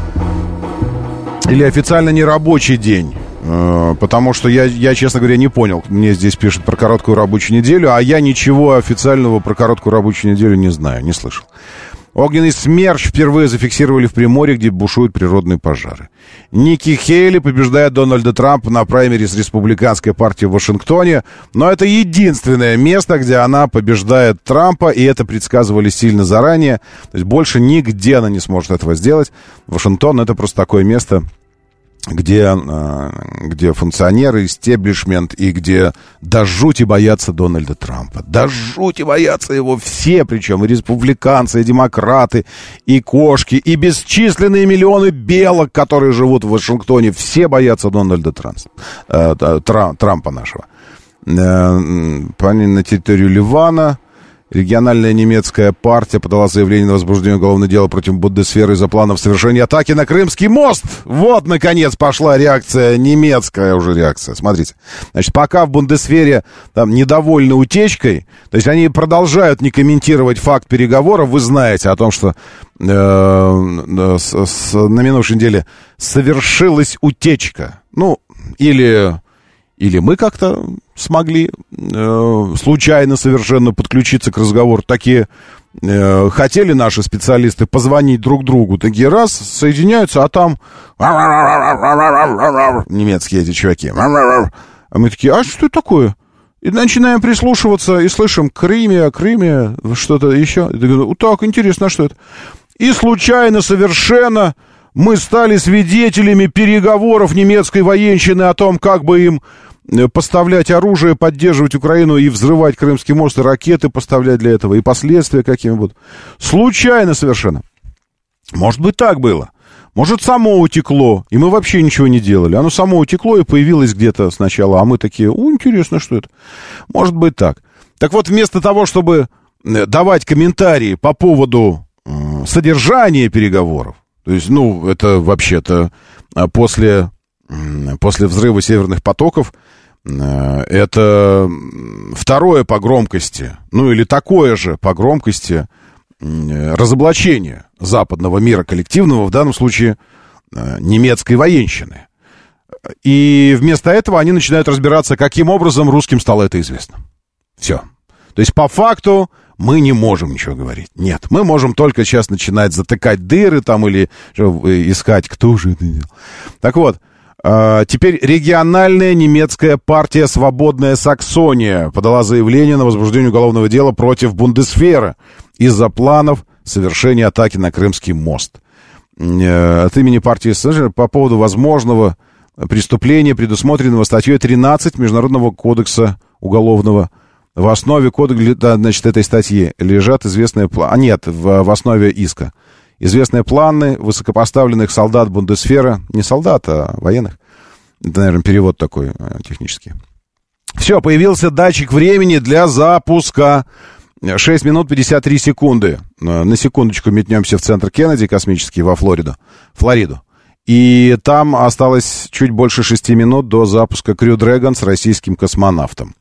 или официально нерабочий день. Потому что я, я, честно говоря, не понял. Мне здесь пишут про короткую рабочую неделю, а я ничего официального про короткую рабочую неделю не знаю, не слышал. Огненный смерч впервые зафиксировали в Приморье, где бушуют природные пожары. Ники Хейли побеждает Дональда Трампа на праймерис республиканской партии в Вашингтоне. Но это единственное место, где она побеждает Трампа, и это предсказывали сильно заранее. То есть больше нигде она не сможет этого сделать. Вашингтон — это просто такое место, где, где функционеры, истеблишмент, и где до жути боятся Дональда Трампа. До жути боятся его все, причем и республиканцы, и демократы, и кошки, и бесчисленные миллионы белок, которые живут в Вашингтоне. Все боятся Дональда Транс, э, Трампа нашего. Э, на территорию Ливана региональная немецкая партия подала заявление на возбуждение уголовного дела против Бундесвера из-за планов совершения атаки на Крымский мост. Вот, наконец, пошла реакция, немецкая уже реакция. Смотрите. Значит, пока в Бундесвере там недовольны утечкой, то есть они продолжают не комментировать факт переговоров, вы знаете о том, что э, с, с, на минувшей неделе совершилась утечка. Ну, или... Или мы как-то смогли э, случайно совершенно подключиться к разговору. Такие э, хотели наши специалисты позвонить друг другу. Такие раз, соединяются, а там немецкие эти чуваки. А мы такие, а что это такое? И начинаем прислушиваться, и слышим Крымия, Крымия, что-то еще. И говорю, так, интересно, что это? И случайно совершенно мы стали свидетелями переговоров немецкой военщины о том, как бы им поставлять оружие, поддерживать Украину и взрывать Крымский мост, и ракеты поставлять для этого, и последствия какими будут. Случайно совершенно. Может быть, так было. Может, само утекло, и мы вообще ничего не делали. Оно само утекло и появилось где-то сначала, а мы такие, о, интересно, что это. Может быть, так. Так вот, вместо того, чтобы давать комментарии по поводу э, содержания переговоров, то есть, ну, это вообще-то после, после взрыва северных потоков, э, это второе по громкости, ну, или такое же по громкости разоблачение западного мира коллективного, в данном случае немецкой военщины. И вместо этого они начинают разбираться, каким образом русским стало это известно. Все. То есть по факту мы не можем ничего говорить. Нет, мы можем только сейчас начинать затыкать дыры там или искать, кто же это делал. Так вот, теперь региональная немецкая партия «Свободная Саксония» подала заявление на возбуждение уголовного дела против Бундесвера из-за планов совершения атаки на Крымский мост. От имени партии по поводу возможного преступления, предусмотренного статьей тринадцать Международного кодекса уголовного. В основе кодекса, значит, этой статьи лежат известные планы... А нет, в, в основе иска. Известные планы высокопоставленных солдат Бундесвера. Не солдат, а военных. Это, наверное, перевод такой технический. Все, появился датчик времени для запуска. шесть минут пятьдесят три секунды. На секундочку метнемся в центр Кеннеди космический во Флориду. Флориду. И там осталось чуть больше шести минут до запуска Crew Dragon с российским космонавтом.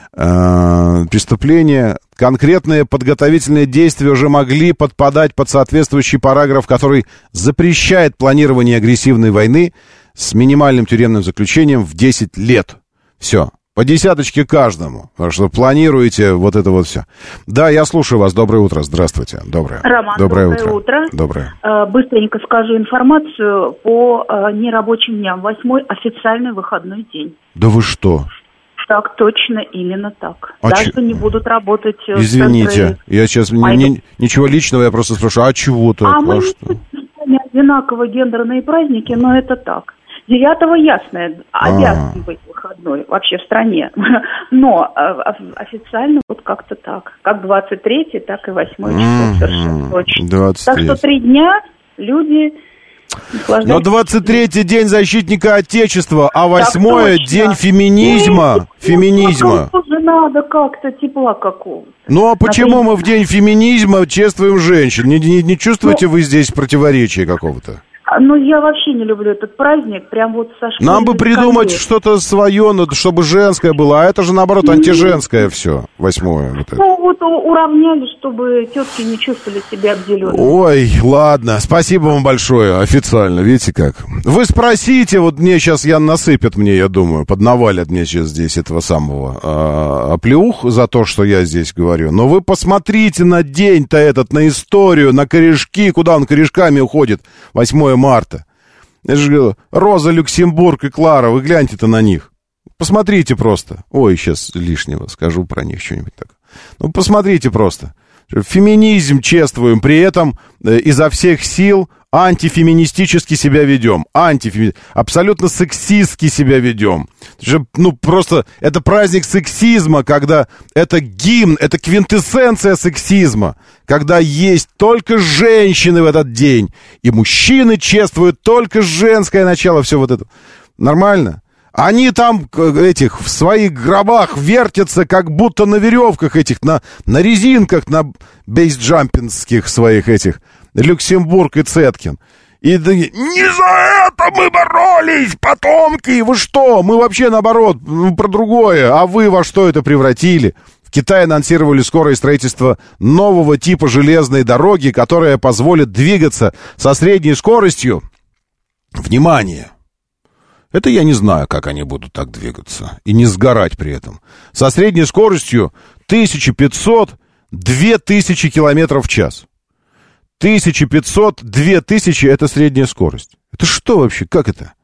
Преступления, конкретные подготовительные действия уже могли подпадать под соответствующий параграф, который запрещает планирование агрессивной войны с минимальным тюремным заключением в десять лет. Все. По десяточке каждому, потому что планируете вот это вот все. Да, я слушаю вас. Доброе утро. Здравствуйте. Доброе. Роман, доброе, доброе утро. утро. Доброе. Быстренько скажу информацию по нерабочим дням. Восьмой официальный выходной день. Да вы что? Так точно, именно так. А Даже че... не будут работать... Извините, центры... я сейчас... Не, не, ничего личного, я просто спрашиваю, а чего так? А, а мы что? не одинаково гендерные праздники, но это так. Девятого ясно, обязан быть выходной вообще в стране. Но официально вот как-то так. Как двадцать третье, так и восьмое число, совершенно точно. Так что три дня люди... Но двадцать третий день защитника Отечества, а восьмое день феминизма. Феминизма. Тоже надо как-то тепла какого-то. Ну а почему мы в день феминизма чествуем женщин? Не, не, не чувствуете вы здесь противоречия какого-то? Ну, я вообще не люблю этот праздник, прям вот со школы. Нам бы придумать что-то свое, чтобы женское было, а это же, наоборот, антиженское все, восьмое. Вот ну, вот уравняли, чтобы тетки не чувствовали себя обделенными. Ой, ладно, спасибо вам большое, официально, видите как. Вы спросите, вот мне сейчас Ян насыпят мне, я думаю, поднавалят мне сейчас здесь этого самого а, оплеух за то, что я здесь говорю. Но вы посмотрите на день-то этот, на историю, на корешки, куда он корешками уходит, восьмое марта. Я же говорю, Роза Люксембург и Клара, вы гляньте-то на них. Посмотрите просто. Ой, сейчас лишнего скажу про них что-нибудь такое. Ну, посмотрите просто. Феминизм чествуем, при этом э, изо всех сил антифеминистически себя ведем. Антифеми... Абсолютно сексистски себя ведем. Ну, просто это праздник сексизма, когда это гимн, это квинтэссенция сексизма, когда есть только женщины в этот день, и мужчины чествуют только женское начало, все вот это. Нормально? Они там, этих, в своих гробах вертятся, как будто на веревках этих, на, на резинках, на бейсджампинских своих этих, Люксембург и Цеткин. И да, не за это мы боролись, потомки, вы что? Мы вообще, наоборот, ну, про другое. А вы во что это превратили? В Китае анонсировали скорое строительство нового типа железной дороги, которая позволит двигаться со средней скоростью. Внимание! Это я не знаю, как они будут так двигаться. И не сгорать при этом. Со средней скоростью тысяча пятьсот - две тысячи километров в час. тысяча пятьсот - две тысячи — это средняя скорость. Это что вообще? Как это?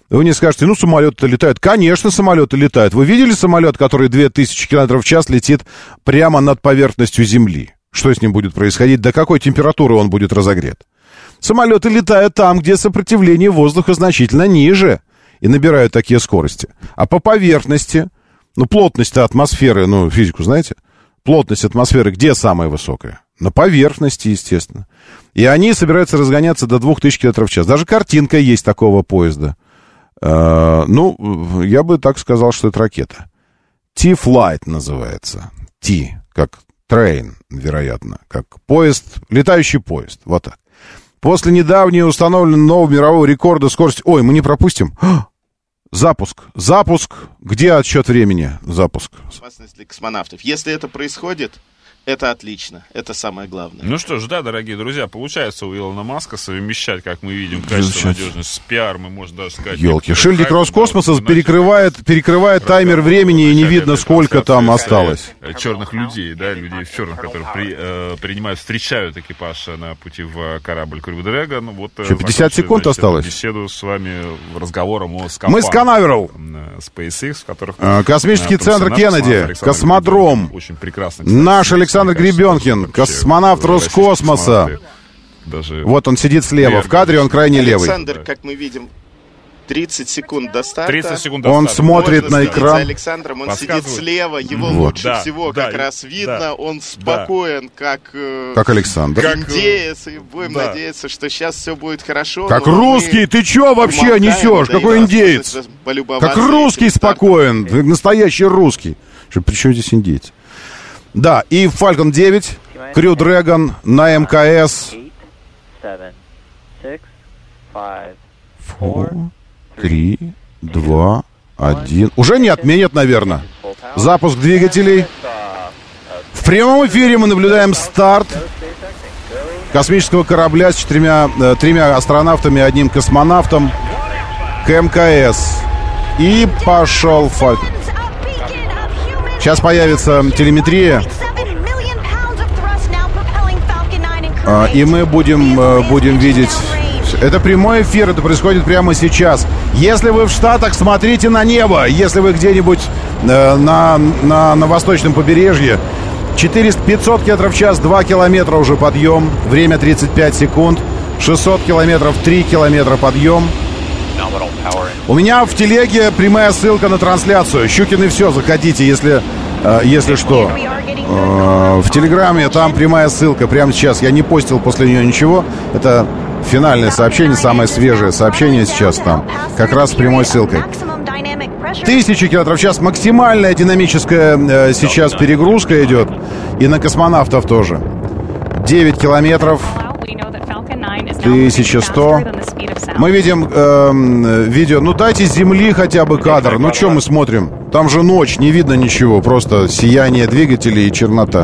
Вы мне скажете, ну, самолеты летают. Конечно, самолеты летают. Вы видели самолет, который две тысячи километров в час летит прямо над поверхностью Земли? Что с ним будет происходить? До какой температуры он будет разогрет? Самолеты летают там, где сопротивление воздуха значительно ниже, и набирают такие скорости. А по поверхности, ну, плотность атмосферы, ну, физику знаете? Плотность атмосферы где самая высокая? На поверхности, естественно. И они собираются разгоняться до двух тысяч километров в час. Даже картинка есть такого поезда. Uh, ну, я бы так сказал, что это ракета. T-Flight называется. T, как train, вероятно. Как поезд, летающий поезд. Вот так. После недавнего установленного нового мирового рекорда скорости... Ой, мы не пропустим. Запуск. Запуск. Где отсчет времени? Запуск. Опасность для космонавтов. Если это происходит... Это отлично, это самое главное. Ну что ж, да, дорогие друзья, получается у Илона Маска совмещать, как мы видим, качество, надежность с пиар, мы можем даже сказать... Елки, шильдик Роскосмоса перекрывает, перекрывает таймер времени, и не видно, сколько там осталось. Черных людей, да, людей в черных, которые при, э, принимают, встречают экипаж на пути в корабль Crew Dragon. Ну, вот, что, пятьдесят секунд значит, осталось? Беседу с вами, разговором о скафандре. Мы с Канаверал. SpaceX, в которых... А, космический центр Кеннеди, космодром. Очень прекрасно. Наш Александр Гребенкин, космонавт Роскосмоса. Даже вот он сидит слева, в кадре он крайне левый. Александр, как мы видим, тридцать секунд до старта. тридцать секунд до он старта. смотрит Можно на экран. За Александром, он сидит слева, его вот. лучше да, всего да, как и, раз видно, да, он спокоен, да. как... Э, как Александр. Как индеец, и будем да. надеяться, что сейчас все будет хорошо. Как русский, ты чё вообще несешь? Да, какой индеец? Как русский спокоен, настоящий русский. При чем здесь индейец? Да, и Falcon девять, Crew Dragon на МКС. три, два, один. Уже не отменят, наверное. Запуск двигателей. В прямом эфире мы наблюдаем старт космического корабля с четырьмя, э, тремя астронавтами и одним космонавтом к МКС. И пошел Falcon. Сейчас появится телеметрия, и мы будем, будем видеть... Это прямой эфир, это происходит прямо сейчас. Если вы в Штатах, смотрите на небо. Если вы где-нибудь на, на, на восточном побережье, четыреста пятьсот километров в час, два километра уже подъем, время тридцать пять секунд, шестьсот километров, три километра подъем. У меня в телеге прямая ссылка на трансляцию. Щукин и все, заходите, если, э, если что. Э, в Телеграме там прямая ссылка прямо сейчас. Я не постил после нее ничего. Это финальное сообщение, самое свежее сообщение сейчас там. Как раз с прямой ссылкой. Тысячи километров в час. Максимальная динамическая э, сейчас перегрузка идет. И на космонавтов тоже. девять километров. тысяча сто. Мы видим э, видео. Ну дайте с земли хотя бы кадр. Ну что мы смотрим? Там же ночь, не видно ничего. Просто сияние двигателей и чернота.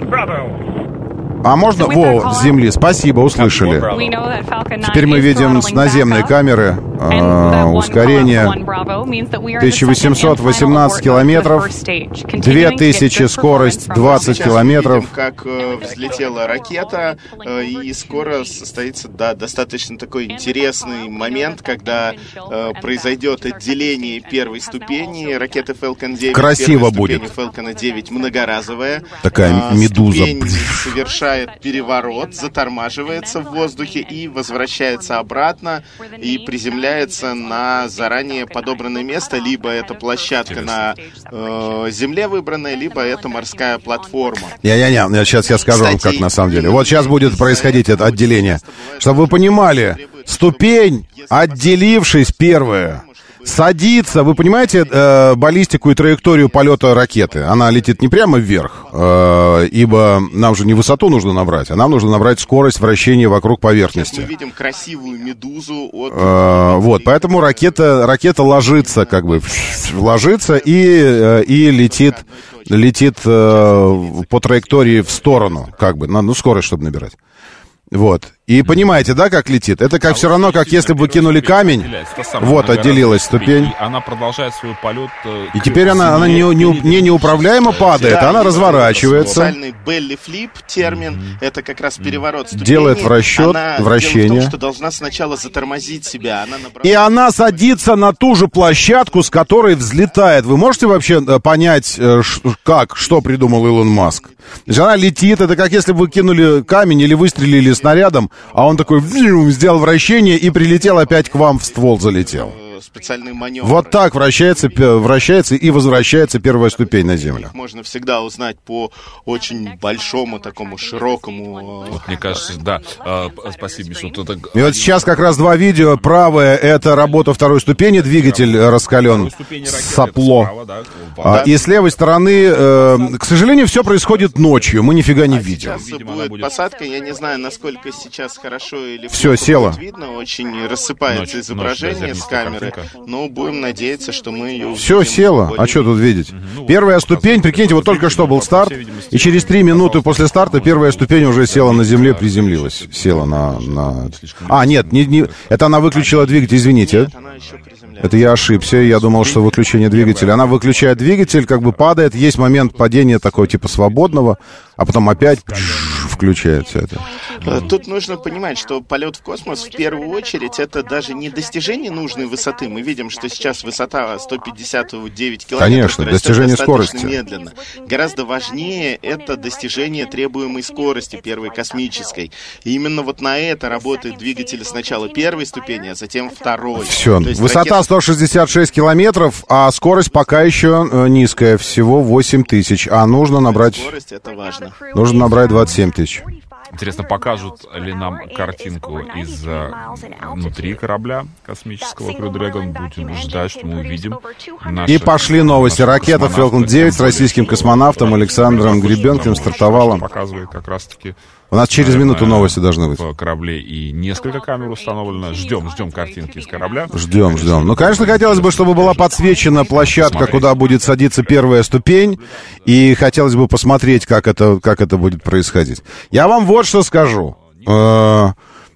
А можно? Во, с земли. Спасибо, услышали. Теперь мы видим с наземной камеры э, ускорение тысяча восемьсот восемнадцать километров, две тысячи скорость, двадцать километров. Видим, как э, взлетела ракета, э, и скоро состоится, да, достаточно такой интересный момент, когда э, произойдет отделение первой ступени ракеты Falcon девять. Красиво будет. Falcon девять многоразовая. Такая э, медуза. Совершает переворот, затормаживается в воздухе и возвращается обратно и приземляется на заранее подобранное место. Либо это площадка на э, земле выбранная, либо это морская платформа. Не-не-не, сейчас я скажу вам, как на самом деле. Вот сейчас будет происходить это отделение. Чтобы вы понимали, ступень, отделившись первая, садится, вы понимаете э, баллистику и траекторию полета ракеты? Она летит не прямо вверх, э, ибо нам же не высоту нужно набрать, а нам нужно набрать скорость вращения вокруг поверхности. Сейчас мы видим красивую медузу от... Э, вот, поэтому ракета, ракета ложится, как бы, ложится и, э, и летит, летит э, по траектории в сторону, как бы, на, ну, скорость, чтобы набирать. Вот. И понимаете, да, как летит? Это как А все вот равно, как действительно, если бы вы первая кинули ступень камень, отделяется, та самая вот, отделилась многоразовая ступень. И она продолжает свой полет. э, И к теперь она, она не, земле. не, не неуправляемо падает, Да, она есть разворачивается. специальный belly flip термин, это как раз переворот ступени. Делает вращет, Она, вращение. Дело в том, что должна сначала затормозить себя. Она набрала... И она садится на ту же площадку, с которой взлетает. Вы можете вообще э, понять, э, ш- как, что придумал Илон Маск? То есть она летит, это как если бы вы кинули камень или выстрелили снарядом, а он такой вжим, сделал вращение и прилетел опять к вам в ствол залетел. специальный маневр. Вот так вращается, п- вращается и возвращается первая ступень на землю. Их можно всегда узнать по очень большому, такому широкому... Вот, мне кажется, да. э, п- спасибо, Миша. Вот это... И вот сейчас как раз два видео. Правое — это работа второй ступени, двигатель раскален, сопло. Справа, да, А, и с левой стороны, э, к сожалению, все происходит ночью, мы нифига не видим. Сейчас Видимо, она будет будет- посадка, я не знаю, насколько сейчас хорошо или Всё, плохо село. будет видно, очень рассыпается Ночь- ночь, изображение да, с камеры, картинка. но будем надеяться, что мы ее Все село, а что тут видеть? Ну, Первая вот, ступень, показывает, прикиньте, вот такой только что видео, был по старт, всей видимости, и через три минуты после старта первая ступень уже села на земле, приземлилась. Села на... на... А, нет, не, не, это она выключила двигатель, извините. Она еще приземляется. Это я ошибся, я думал, что выключение двигателя. Она выключает двигатель, как бы падает, есть момент падения такого типа свободного, а потом опять включает все это. Э, Тут нужно понимать, что полет в космос в первую очередь это даже не достижение нужной высоты. Мы видим, что сейчас высота сто пятьдесят девять километров. Конечно, растет достижение достаточно скорости. медленно. Гораздо важнее это достижение требуемой скорости первой космической. И именно вот на это работают двигатели сначала первой ступени, а затем второй. Все, То есть высота ракета- сто шестьдесят шесть километров, а скорость пока еще э, низкая, всего восемь тысяч, а нужно набрать, Скорость это важно. нужно набрать двадцать семь тысяч. Интересно, покажут ли нам картинку из э, внутри корабля космического Crew Dragon. Будем ждать, что мы увидим. Наши, И пошли новости. наши Ракета космонавты, Falcon девять с тем более, российским что космонавтом Александром запущена, Гребенкиным что стартовала. Показывает как раз-таки... У нас через наверное, минуту новости должны быть. В корабле и несколько камер установлено. Ждем, ждем картинки из корабля. Ждем, ждем. Ну, конечно, хотелось бы, чтобы была подсвечена площадка, куда будет садиться первая ступень, и хотелось бы посмотреть, как это, как это будет происходить. Я вам вот что скажу. Э,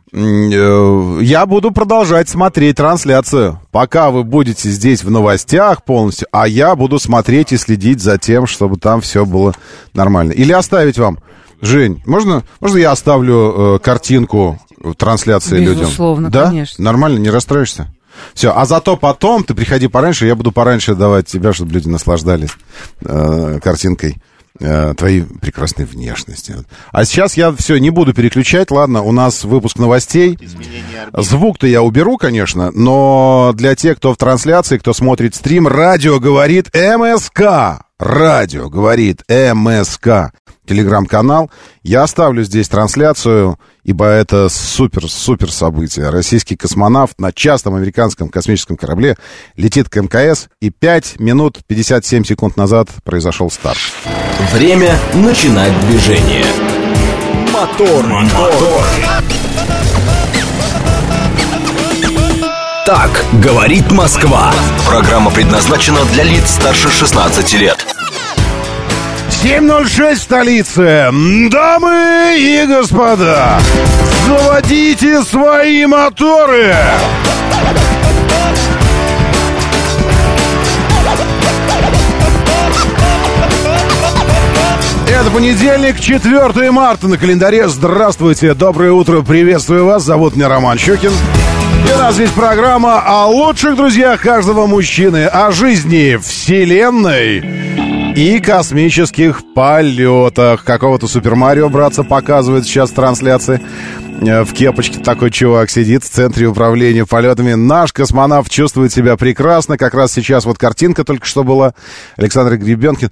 э, Я буду продолжать смотреть трансляцию, пока вы будете здесь в новостях полностью, а я буду смотреть и следить за тем, чтобы там все было нормально. Или оставить вам. Жень, можно, можно я оставлю э, картинку трансляции людям? Безусловно, Да? конечно. Нормально, не расстроишься? Все, а зато потом ты приходи пораньше, я буду пораньше давать тебя, чтобы люди наслаждались э, картинкой э, твоей прекрасной внешности. А сейчас я все, не буду переключать, ладно, у нас выпуск новостей. Изменение орбиты. Звук-то я уберу, конечно, но для тех, кто в трансляции, кто смотрит стрим, радио говорит МСК. Радио говорит МСК. Телеграм-канал. Я оставлю здесь трансляцию, ибо это супер-супер событие. Российский космонавт на частном американском космическом корабле летит к МКС, и пять минут пятьдесят семь секунд назад произошел старт. Время начинать движение. Мотор, мотор. Так говорит Москва. Программа предназначена для лиц старше шестнадцати лет. семь ноль шесть в столице. Дамы и господа, заводите свои моторы. Это понедельник, четвёртое марта на календаре. Здравствуйте, доброе утро, приветствую вас. Зовут меня Роман Щекин. И у нас здесь программа о лучших друзьях каждого мужчины, о жизни, вселенной и космических полетах. Какого-то Супер Марио, братца, показывает сейчас в трансляции. В кепочке такой чувак сидит в центре управления полетами. Наш космонавт чувствует себя прекрасно. Как раз сейчас вот картинка только что была. Александр Гребенкин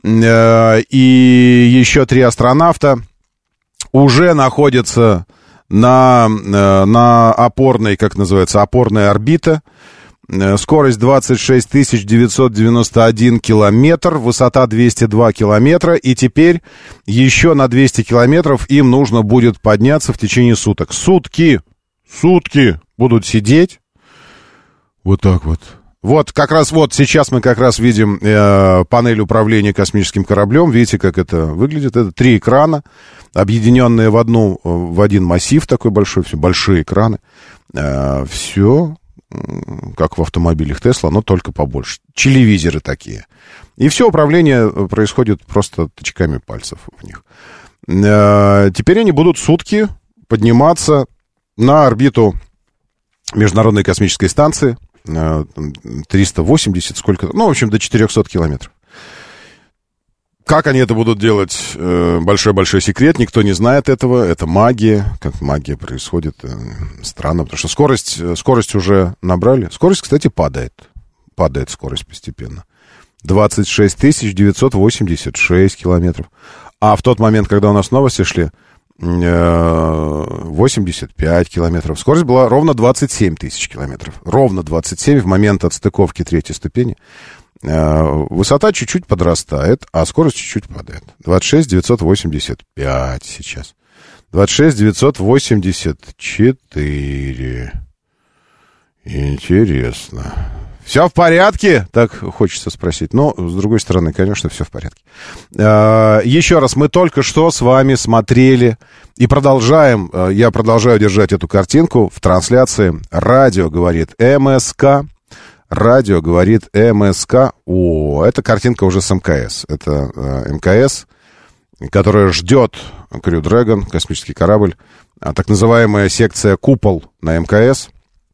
и еще три астронавта уже находятся на, на опорной, как называется, опорная орбита. Скорость двадцать шесть тысяч девятьсот девяносто один километр, высота двести два километра, и теперь еще на двести километров им нужно будет подняться в течение суток. Сутки, сутки будут сидеть вот так вот Вот как раз вот сейчас мы как раз видим э, панель управления космическим кораблем. Видите, как это выглядит? Это три экрана, объединенные в одну, в один массив такой большой, все большие экраны. Э, все как в автомобилях Тесла, но только побольше. Телевизоры такие. И все управление происходит просто тычками пальцев в них. Э, теперь они будут сутки подниматься на орбиту Международной космической станции. триста восемьдесят, сколько... Ну, в общем, до четырехсот километров. Как они это будут делать? Большой-большой секрет. Никто не знает этого. Это магия. Как магия происходит. Странно, потому что скорость, скорость уже набрали. Скорость, кстати, падает. Падает скорость постепенно. двадцать шесть тысяч девятьсот восемьдесят шесть километров. А в тот момент, когда у нас новости шли, восемьдесят пять километров. Скорость была ровно двадцать семь тысяч километров. Ровно двадцать семь в момент отстыковки третьей ступени. Высота чуть-чуть подрастает, а скорость чуть-чуть падает. двадцать шесть девятьсот восемьдесят пять сейчас. двадцать шесть девятьсот восемьдесят четыре. Интересно. Все в порядке? Так хочется спросить. Но, с другой стороны, конечно, все в порядке. Еще раз, мы только что с вами смотрели и продолжаем, я продолжаю держать эту картинку в трансляции. Радио говорит МСК. Радио говорит МСК. О, эта картинка уже с МКС. Это МКС, которая ждет Crew Dragon, космический корабль. Так называемая секция «Купол» на МКС,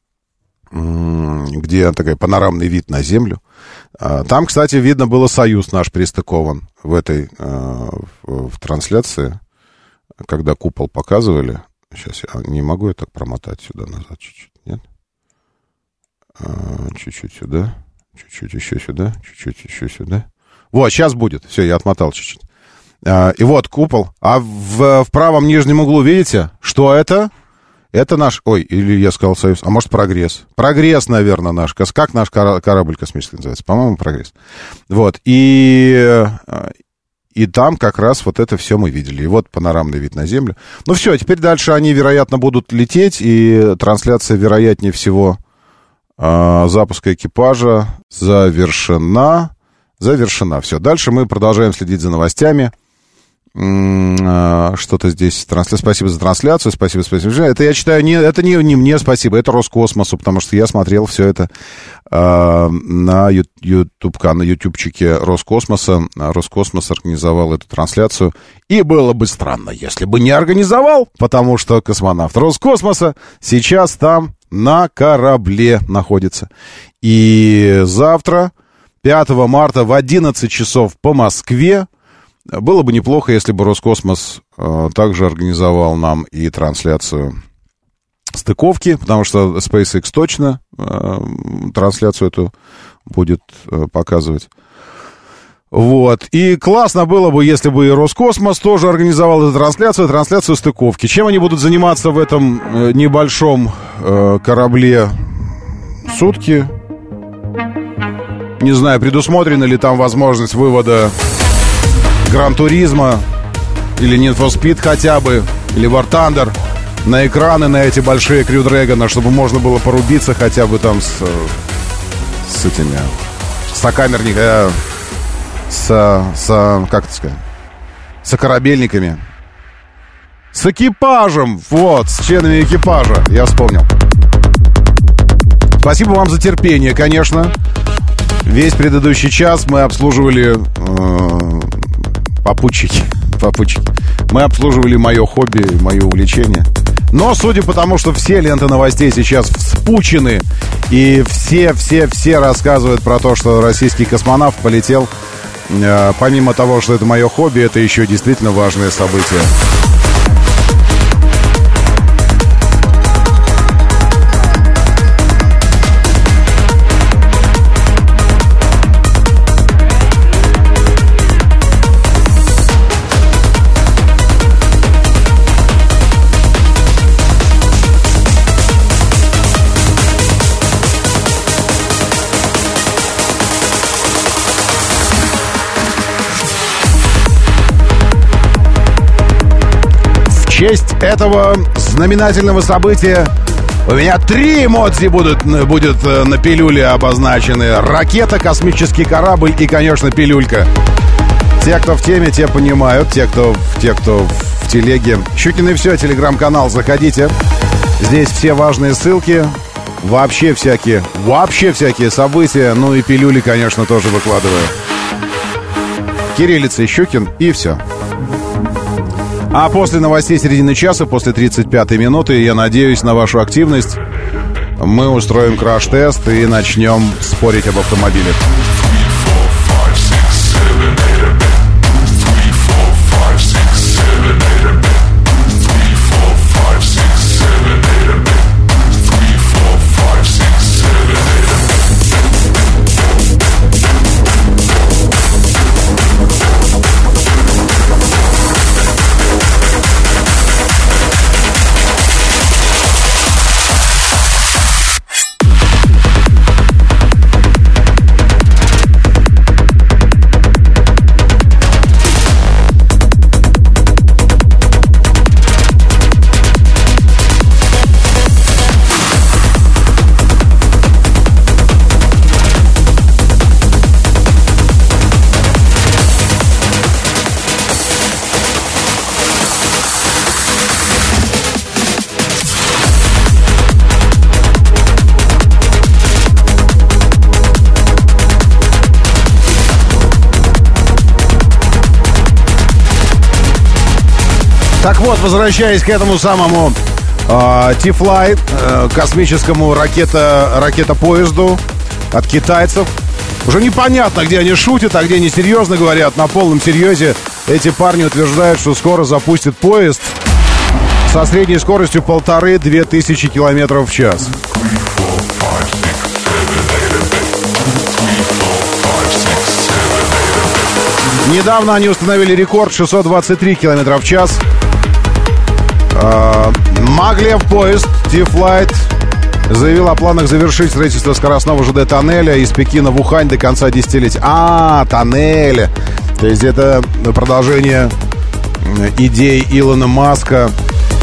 где такой панорамный вид на Землю. Там, кстати, видно было «Союз» наш пристыкован в этой в, в трансляции, когда купол показывали. Сейчас я не могу я так промотать сюда назад чуть-чуть, нет? Чуть-чуть сюда, чуть-чуть еще сюда, чуть-чуть еще сюда. Вот, сейчас будет. Все, я отмотал чуть-чуть. И вот купол. А в, в правом нижнем углу видите, что это? Это наш... Ой, или я сказал «Союз». А может, «Прогресс». «Прогресс», наверное, наш. Как наш корабль космический называется? По-моему, «Прогресс». Вот. И... И там как раз вот это все мы видели. И вот панорамный вид на Землю. Ну все, теперь дальше они, вероятно, будут лететь. И трансляция, вероятнее всего, запуска экипажа завершена. Завершена. Все. Дальше мы продолжаем следить за новостями. Что-то здесь трансля... Спасибо за трансляцию, спасибо, спасибо. Это я читаю, не, это не, не мне спасибо, это Роскосмосу, потому что я смотрел все это э, на YouTube, на ютубчике Роскосмоса. Роскосмос организовал эту трансляцию. И было бы странно, если бы не организовал, потому что космонавт Роскосмоса сейчас там на корабле находится. И завтра, пятого марта в одиннадцать часов по Москве, было бы неплохо, если бы Роскосмос э, также организовал нам и трансляцию стыковки, потому что SpaceX точно э, трансляцию эту будет э, показывать. Вот. И классно было бы, если бы и Роскосмос тоже организовал эту трансляцию, трансляцию стыковки. Чем они будут заниматься в этом э, небольшом э, корабле сутки? Не знаю, предусмотрена ли там возможность вывода Гран-туризма или Need for Speed хотя бы, или War Thunder на экраны, на эти большие Crew Dragon, чтобы можно было порубиться хотя бы там с, с этими сокамерниками, с, с, как это сказать, с корабельниками, с экипажем, вот, с членами экипажа, я вспомнил. Спасибо вам за терпение, конечно. Весь предыдущий час мы обслуживали э, попутчики, попутчики. Мы обслуживали мое хобби, мое увлечение. Но судя по тому, что все ленты новостей сейчас вспучены, и все-все-все рассказывают про то, что российский космонавт полетел, э, помимо того, что это мое хобби, это еще действительно важное событие. В честь этого знаменательного события У меня три эмодзи будут, будет на пилюле обозначены. Ракета, космический корабль и, конечно, пилюлька. Те, кто в теме, те понимают. Те, кто, те, кто в телеге. Щукин и все, телеграм-канал, заходите. Здесь все важные ссылки. Вообще всякие, вообще всякие события. Ну и пилюли, конечно, тоже выкладываю. Кириллица и Щукин, и все. А после новостей середины часа, после тридцать пятой минуты, я надеюсь на вашу активность. Мы устроим краш-тест и начнем спорить об автомобилях. Так вот, возвращаясь к этому самому э, T-Flight, э, космическому ракета, ракетопоезду от китайцев. Уже непонятно, где они шутят, а где они серьезно говорят. На полном серьезе эти парни утверждают, что скоро запустят поезд со средней скоростью полторы-две тысячи километров в час. Недавно они установили рекорд шестьсот двадцать три километра в час. Маглев поезд T-Flight заявил о планах завершить строительство скоростного ЖД-тоннеля из Пекина в Ухань до конца десятилетия. А, тоннеля. То есть это продолжение идей Илона Маска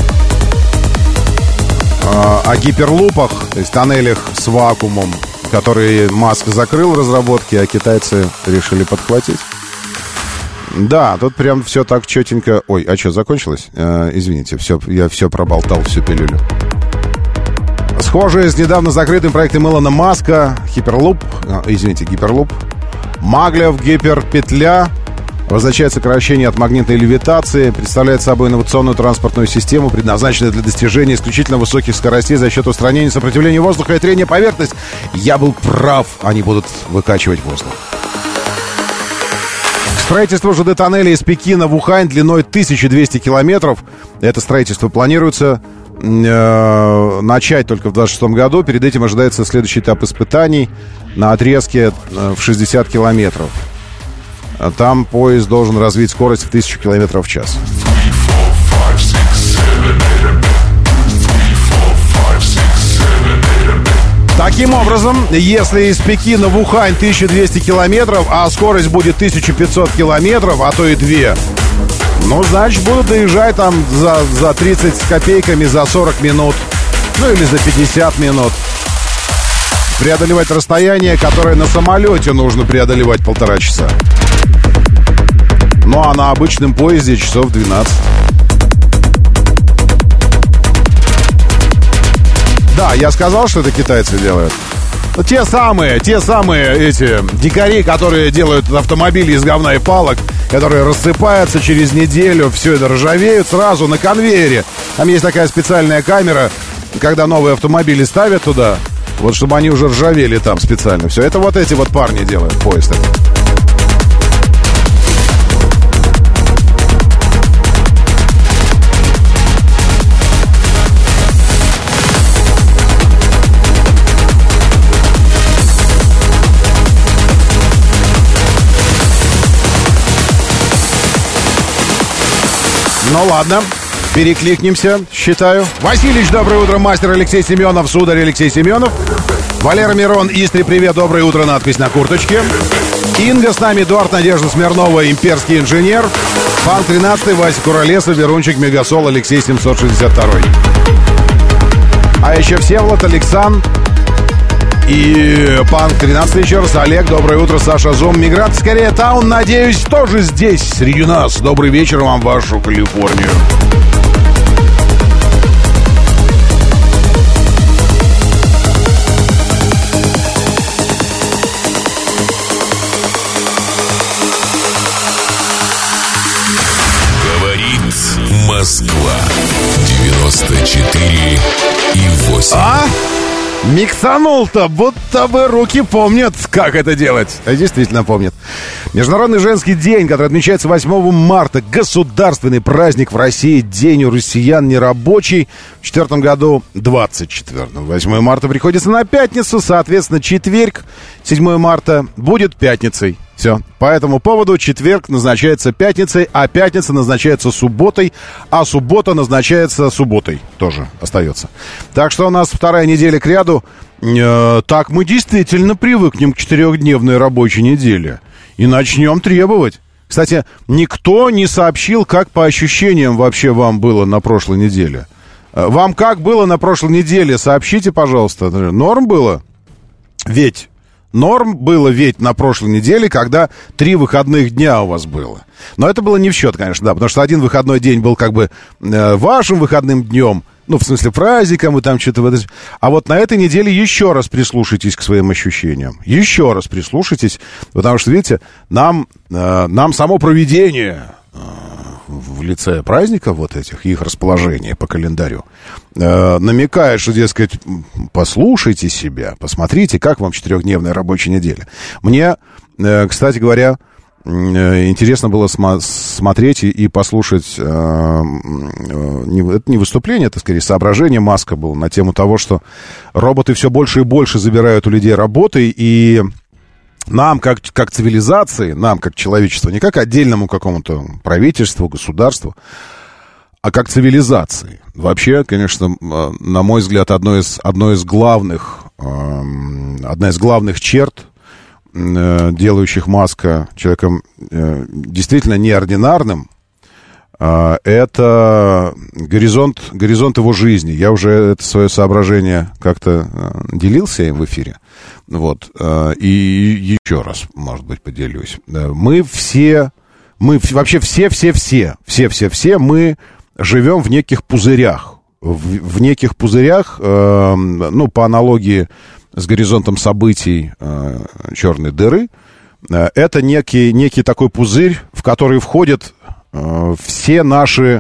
о гиперлупах, то есть тоннелях с вакуумом, которые Маск закрыл разработки, а китайцы решили подхватить. Да, тут прям все так четенько. Ой, а что, закончилось? Э, извините, все, я все проболтал, всю пилюлю. Схожее с недавно закрытым проектом Илона Маска Hyperloop, э, извините, Гиперлуп. Маглев гиперпетля означает сокращение от магнитной левитации, представляет собой инновационную транспортную систему, предназначенную для достижения исключительно высоких скоростей за счет устранения сопротивления воздуха и трения поверхности. Я был прав, они будут выкачивать воздух. Строительство ЖД-тоннеля из Пекина в Ухань длиной тысяча двести километров. Это строительство планируется э, начать только в двадцать шестом году. Перед этим ожидается следующий этап испытаний на отрезке э, в шестьдесят километров. Там поезд должен развить скорость в тысячу километров в час. Таким образом, если из Пекина в Ухань тысяча двести километров, а скорость будет тысяча пятьсот километров, а то и две, ну, значит, будут доезжать там за, за тридцать с копейками за сорок минут, ну, или за пятьдесят минут. Преодолевать расстояние, которое на самолете нужно преодолевать полтора часа. Ну, а на обычном поезде часов двенадцать. Да, я сказал, что это китайцы делают. Ну, те самые, те самые эти дикари, которые делают автомобили из говна и палок, которые рассыпаются через неделю, все это ржавеют сразу на конвейере. Там есть такая специальная камера, когда новые автомобили ставят туда, вот чтобы они уже ржавели там специально. Все, это вот эти вот парни делают, поезд этот. Ну ладно, перекликнемся, считаю. Василич, доброе утро, мастер Алексей Семенов, сударь Алексей Семенов. Валера Мирон, Истри, привет, доброе утро, надпись на курточке. Инга с нами, Эдуард, Надежда Смирнова, имперский инженер. Пан тринадцатый, Вася Куролесов, Верунчик, Мегасол, Алексей семьсот шестьдесят два. А еще Всеволод, Александр и Панк тринадцать еще раз. Олег, доброе утро, Саша Зум. Мигрант скорее Таун, надеюсь, тоже здесь, среди нас. Добрый вечер вам в вашу Калифорнию. Москва девяносто четыре и восемь. А? Миксанул-то, будто бы руки помнят, как это делать. А действительно помнят. Международный женский день, который отмечается восьмого марта. Государственный праздник в России. День у россиян нерабочий. В четвертом году двадцать четвёртого. восьмое марта приходится на пятницу. Соответственно, четверг, седьмое марта, будет пятницей. Все. По этому поводу четверг назначается пятницей, а пятница назначается субботой, а суббота назначается субботой. Тоже остается. Так что у нас вторая неделя к ряду. Э, так мы действительно привыкнем к четырехдневной рабочей неделе. И начнем требовать. Кстати, никто не сообщил, как по ощущениям вообще вам было на прошлой неделе. Вам как было на прошлой неделе? Сообщите, пожалуйста. Норм было? Ведь... Норм было ведь на прошлой неделе, когда три выходных дня у вас было. Но это было не в счет, конечно, да, потому что один выходной день был как бы э, вашим выходным днем, ну, в смысле праздником и там что-то... в это... А вот на этой неделе еще раз прислушайтесь к своим ощущениям. Еще раз прислушайтесь, потому что, видите, нам, э, нам само провидение... Э, в лице праздников вот этих, их расположение по календарю, э, намекает, что, дескать, послушайте себя, посмотрите, как вам четырехдневная рабочая неделя. Мне, э, кстати говоря, э, интересно было смо- смотреть и, и послушать, э, э, не, это не выступление, это скорее соображение Маска было на тему того, что роботы все больше и больше забирают у людей работы, и... Нам, как, как цивилизации, нам, как человечеству, не как отдельному какому-то правительству, государству, а как цивилизации. Вообще, конечно, на мой взгляд, одно из, одно из главных, одна из главных черт, делающих Маска человеком действительно неординарным, это горизонт, горизонт его жизни. Я уже это свое соображение как-то делился им в эфире. Вот. И еще раз, может быть, поделюсь. Мы все, мы вообще все-все-все, все-все-все, мы живем в неких пузырях. В, в неких пузырях, ну, по аналогии с горизонтом событий черной дыры, это некий, некий такой пузырь, в который входят все наши,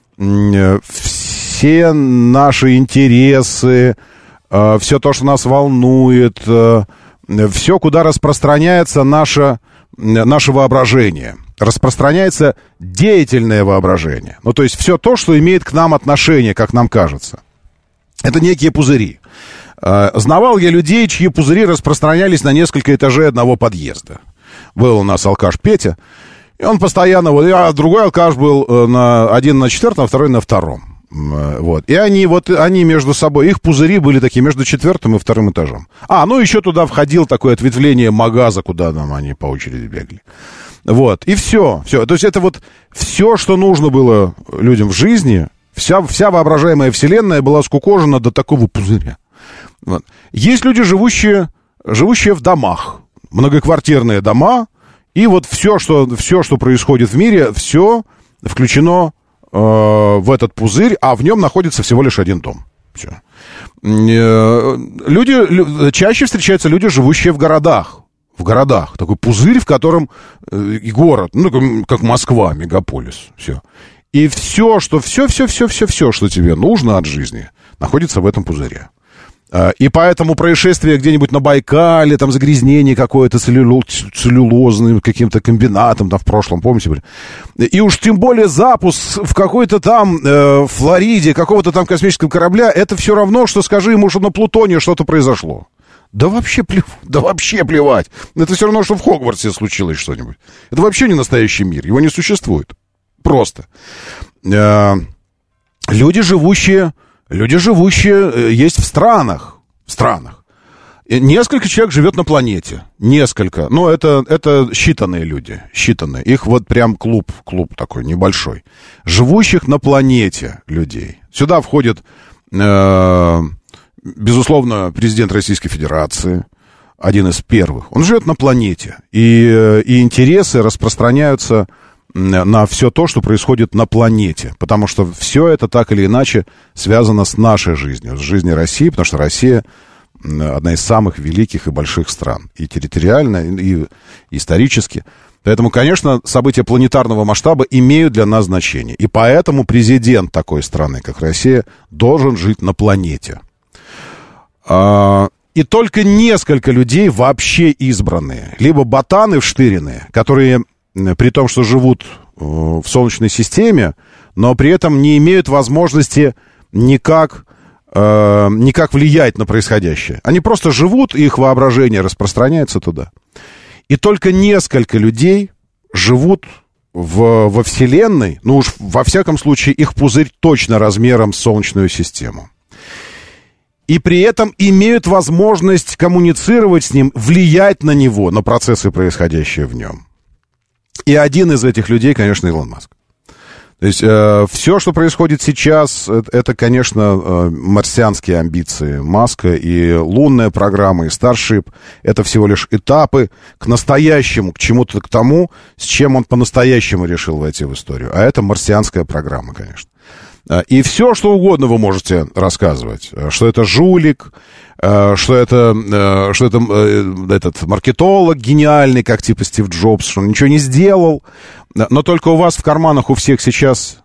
все наши интересы, все то, что нас волнует, все, куда распространяется наше, наше воображение. Распространяется деятельное воображение. Ну, то есть все то, что имеет к нам отношение, как нам кажется. Это некие пузыри. Знавал я людей, чьи пузыри распространялись на несколько этажей одного подъезда. Был у нас алкаш Петя. И он постоянно... Вот, а другой алкаш был на, один на четвертом, а второй на втором. Вот. И они, вот, они между собой... Их пузыри были такие между четвертым и вторым этажом. А, ну еще туда входил такое ответвление магаза, куда там они по очереди бегали. Вот. И все. все. То есть это вот все, что нужно было людям в жизни, вся, вся воображаемая вселенная была скукожена до такого пузыря. Вот. Есть люди, живущие, живущие в домах. Многоквартирные дома... И вот все, что, все, что происходит в мире, все включено э, в этот пузырь, а в нем находится всего лишь один дом. Все. Э, люди, лю, чаще встречаются люди, живущие в городах. В городах. Такой пузырь, в котором э, и город, ну, как Москва, мегаполис. Все. И все, что, все, все, все, все, все, что тебе нужно от жизни, находится в этом пузыре. И поэтому происшествие где-нибудь на Байкале, там загрязнение какое-то целлюлозным каким-то комбинатом там в прошлом, помните? И уж тем более запуск в какой-то там э, Флориде какого-то там космического корабля, это все равно, что скажи ему, что на Плутоне что-то произошло. Да вообще, плев... да вообще плевать. Это все равно, что в Хогвартсе случилось что-нибудь. Это вообще не настоящий мир, его не существует. Просто. Э, люди, живущие... Люди, живущие есть в странах. В странах. И несколько человек живет на планете. Несколько. Но это, это считанные люди. Считанные. Их вот прям клуб. Клуб такой небольшой. Живущих на планете людей. Сюда входит э, безусловно, президент Российской Федерации, один из первых. Он живет на планете, и, и интересы распространяются на все то, что происходит на планете, потому что все это так или иначе связано с нашей жизнью, с жизнью России, потому что Россия одна из самых великих и больших стран, и территориально, и исторически. Поэтому, конечно, события планетарного масштаба имеют для нас значение, и поэтому президент такой страны, как Россия, должен жить на планете. И только несколько людей вообще избранные, либо ботаны вштыренные, которые, при том, что живут в Солнечной системе, но при этом не имеют возможности никак, э, никак влиять на происходящее. Они просто живут, и их воображение распространяется туда. И только несколько людей живут в, во Вселенной, ну уж во всяком случае их пузырь точно размером с Солнечную систему. И при этом имеют возможность коммуницировать с ним, влиять на него, на процессы, происходящие в нем. И один из этих людей, конечно, Илон Маск. То есть э, все, что происходит сейчас, это, это конечно, э, марсианские амбиции Маска, и лунная программа, и Starship. Это всего лишь этапы к настоящему, к чему-то, к тому, с чем он по-настоящему решил войти в историю. А это марсианская программа, конечно. И все, что угодно вы можете рассказывать, что это жулик, что это, что это этот маркетолог гениальный, как типа Стив Джобс, что он ничего не сделал, но только у вас в карманах у всех сейчас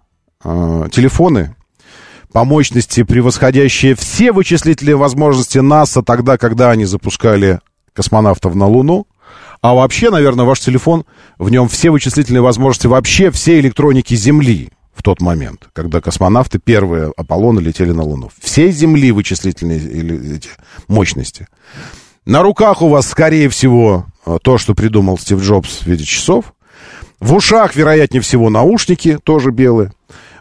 телефоны по мощности, превосходящие все вычислительные возможности НАСА тогда, когда они запускали космонавтов на Луну. А вообще, наверное, ваш телефон, в нем все вычислительные возможности вообще всей электроники Земли в тот момент, когда космонавты, первые Аполлоны, летели на Луну. Всей Земли вычислительные эти мощности. На руках у вас, скорее всего, то, что придумал Стив Джобс в виде часов. В ушах, вероятнее всего, наушники, тоже белые.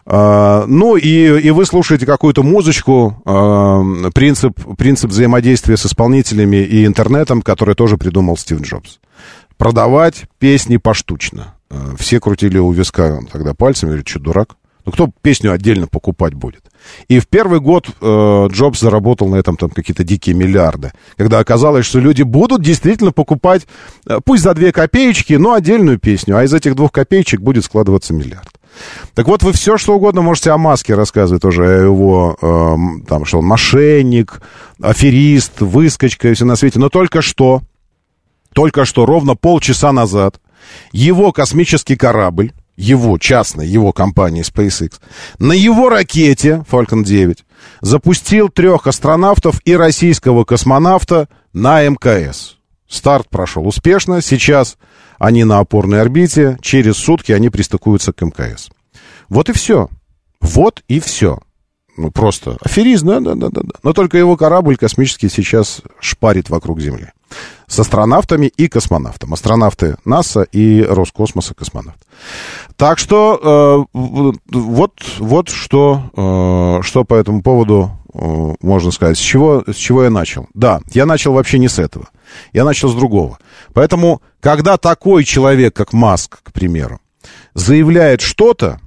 Uh, ну и, и вы слушаете какую-то музычку, uh, принцип, принцип взаимодействия с исполнителями и интернетом, который тоже придумал Стив Джобс. Продавать песни поштучно. Uh, все крутили у виска тогда пальцами, говорят, что, дурак? Ну кто песню отдельно покупать будет? И в первый год uh, Джобс заработал на этом там какие-то дикие миллиарды, когда оказалось, что люди будут действительно покупать, uh, пусть за две копеечки, но отдельную песню, а из этих двух копеечек будет складываться миллиард. Так вот, вы все, что угодно можете о Маске рассказывать тоже, о его, э, там, что он мошенник, аферист, выскочка и все на свете. Но только что, только что, ровно полчаса назад, его космический корабль, его частный, его компании SpaceX, на его ракете Falcon девять запустил трех астронавтов и российского космонавта на эм ка эс. Старт прошел успешно, сейчас они на опорной орбите, через сутки они пристыкуются к эм ка эс. Вот и все. Вот и все. Ну, просто аферизм, да-да-да. Но только его корабль космический сейчас шпарит вокруг Земли. С астронавтами и космонавтом. Астронавты НАСА и Роскосмоса космонавт. Так что э, вот, вот что, э, что по этому поводу э, можно сказать. С чего, с чего я начал? Да, я начал вообще не с этого. Я начал с другого. Поэтому, когда такой человек, как Маск, к примеру, заявляет что-то,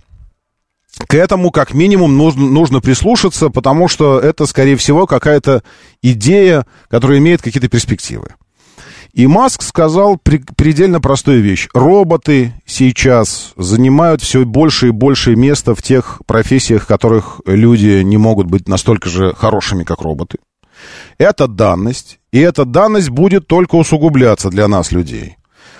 к этому как минимум нужно, нужно прислушаться, потому что это, скорее всего, какая-то идея, которая имеет какие-то перспективы. И Маск сказал при, предельно простую вещь. Роботы сейчас занимают все больше и больше места в тех профессиях, в которых люди не могут быть настолько же хорошими, как роботы. Это данность, и эта данность будет только усугубляться для нас, людей.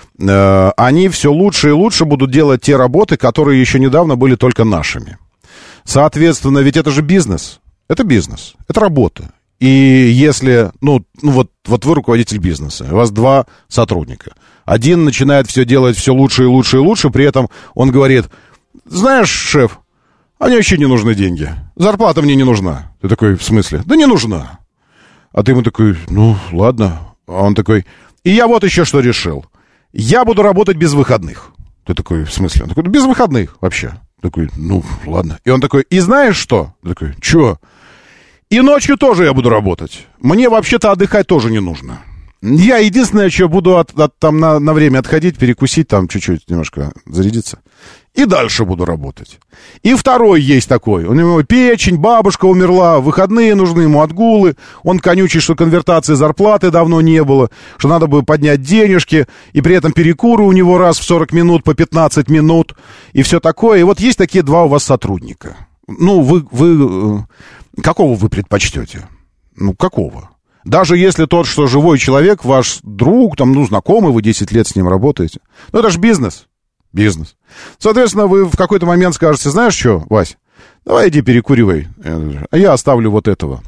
Они все лучше и лучше будут делать те работы, которые еще недавно были только нашими. Соответственно, ведь это же бизнес. Это бизнес, это работа. И если, ну, ну вот, вот вы руководитель бизнеса, у вас два сотрудника. Один начинает все делать все лучше и лучше и лучше, при этом он говорит, знаешь, шеф, мне вообще не нужны деньги, зарплата мне не нужна. Ты такой, в смысле? Да не нужна. А ты ему такой, ну, ладно. А он такой, и я вот еще что решил. Я буду работать без выходных. Ты такой, в смысле? Он такой, без выходных вообще. Такой, ну, ладно. И он такой, и знаешь что? Ты такой, чё? И ночью тоже я буду работать. Мне вообще-то отдыхать тоже не нужно. Я единственное, что буду от, от, там на, на время отходить, перекусить, там чуть-чуть немножко зарядиться. И дальше буду работать. И второй есть такой. У него печень, бабушка умерла, выходные нужны ему, отгулы. Он конючит, что конвертации зарплаты давно не было, что надо бы поднять денежки, и при этом перекуры у него раз в сорок минут по пятнадцать минут, и все такое. И вот есть такие два у вас сотрудника. Ну, вы, вы какого вы предпочтете? Ну, какого? Даже если тот, что живой человек, ваш друг, там, ну, знакомый, вы десять лет с ним работаете. Ну, это же бизнес. Бизнес. Соответственно, вы в какой-то момент скажете, знаешь что, Вась, давай иди перекуривай, а я оставлю вот этого.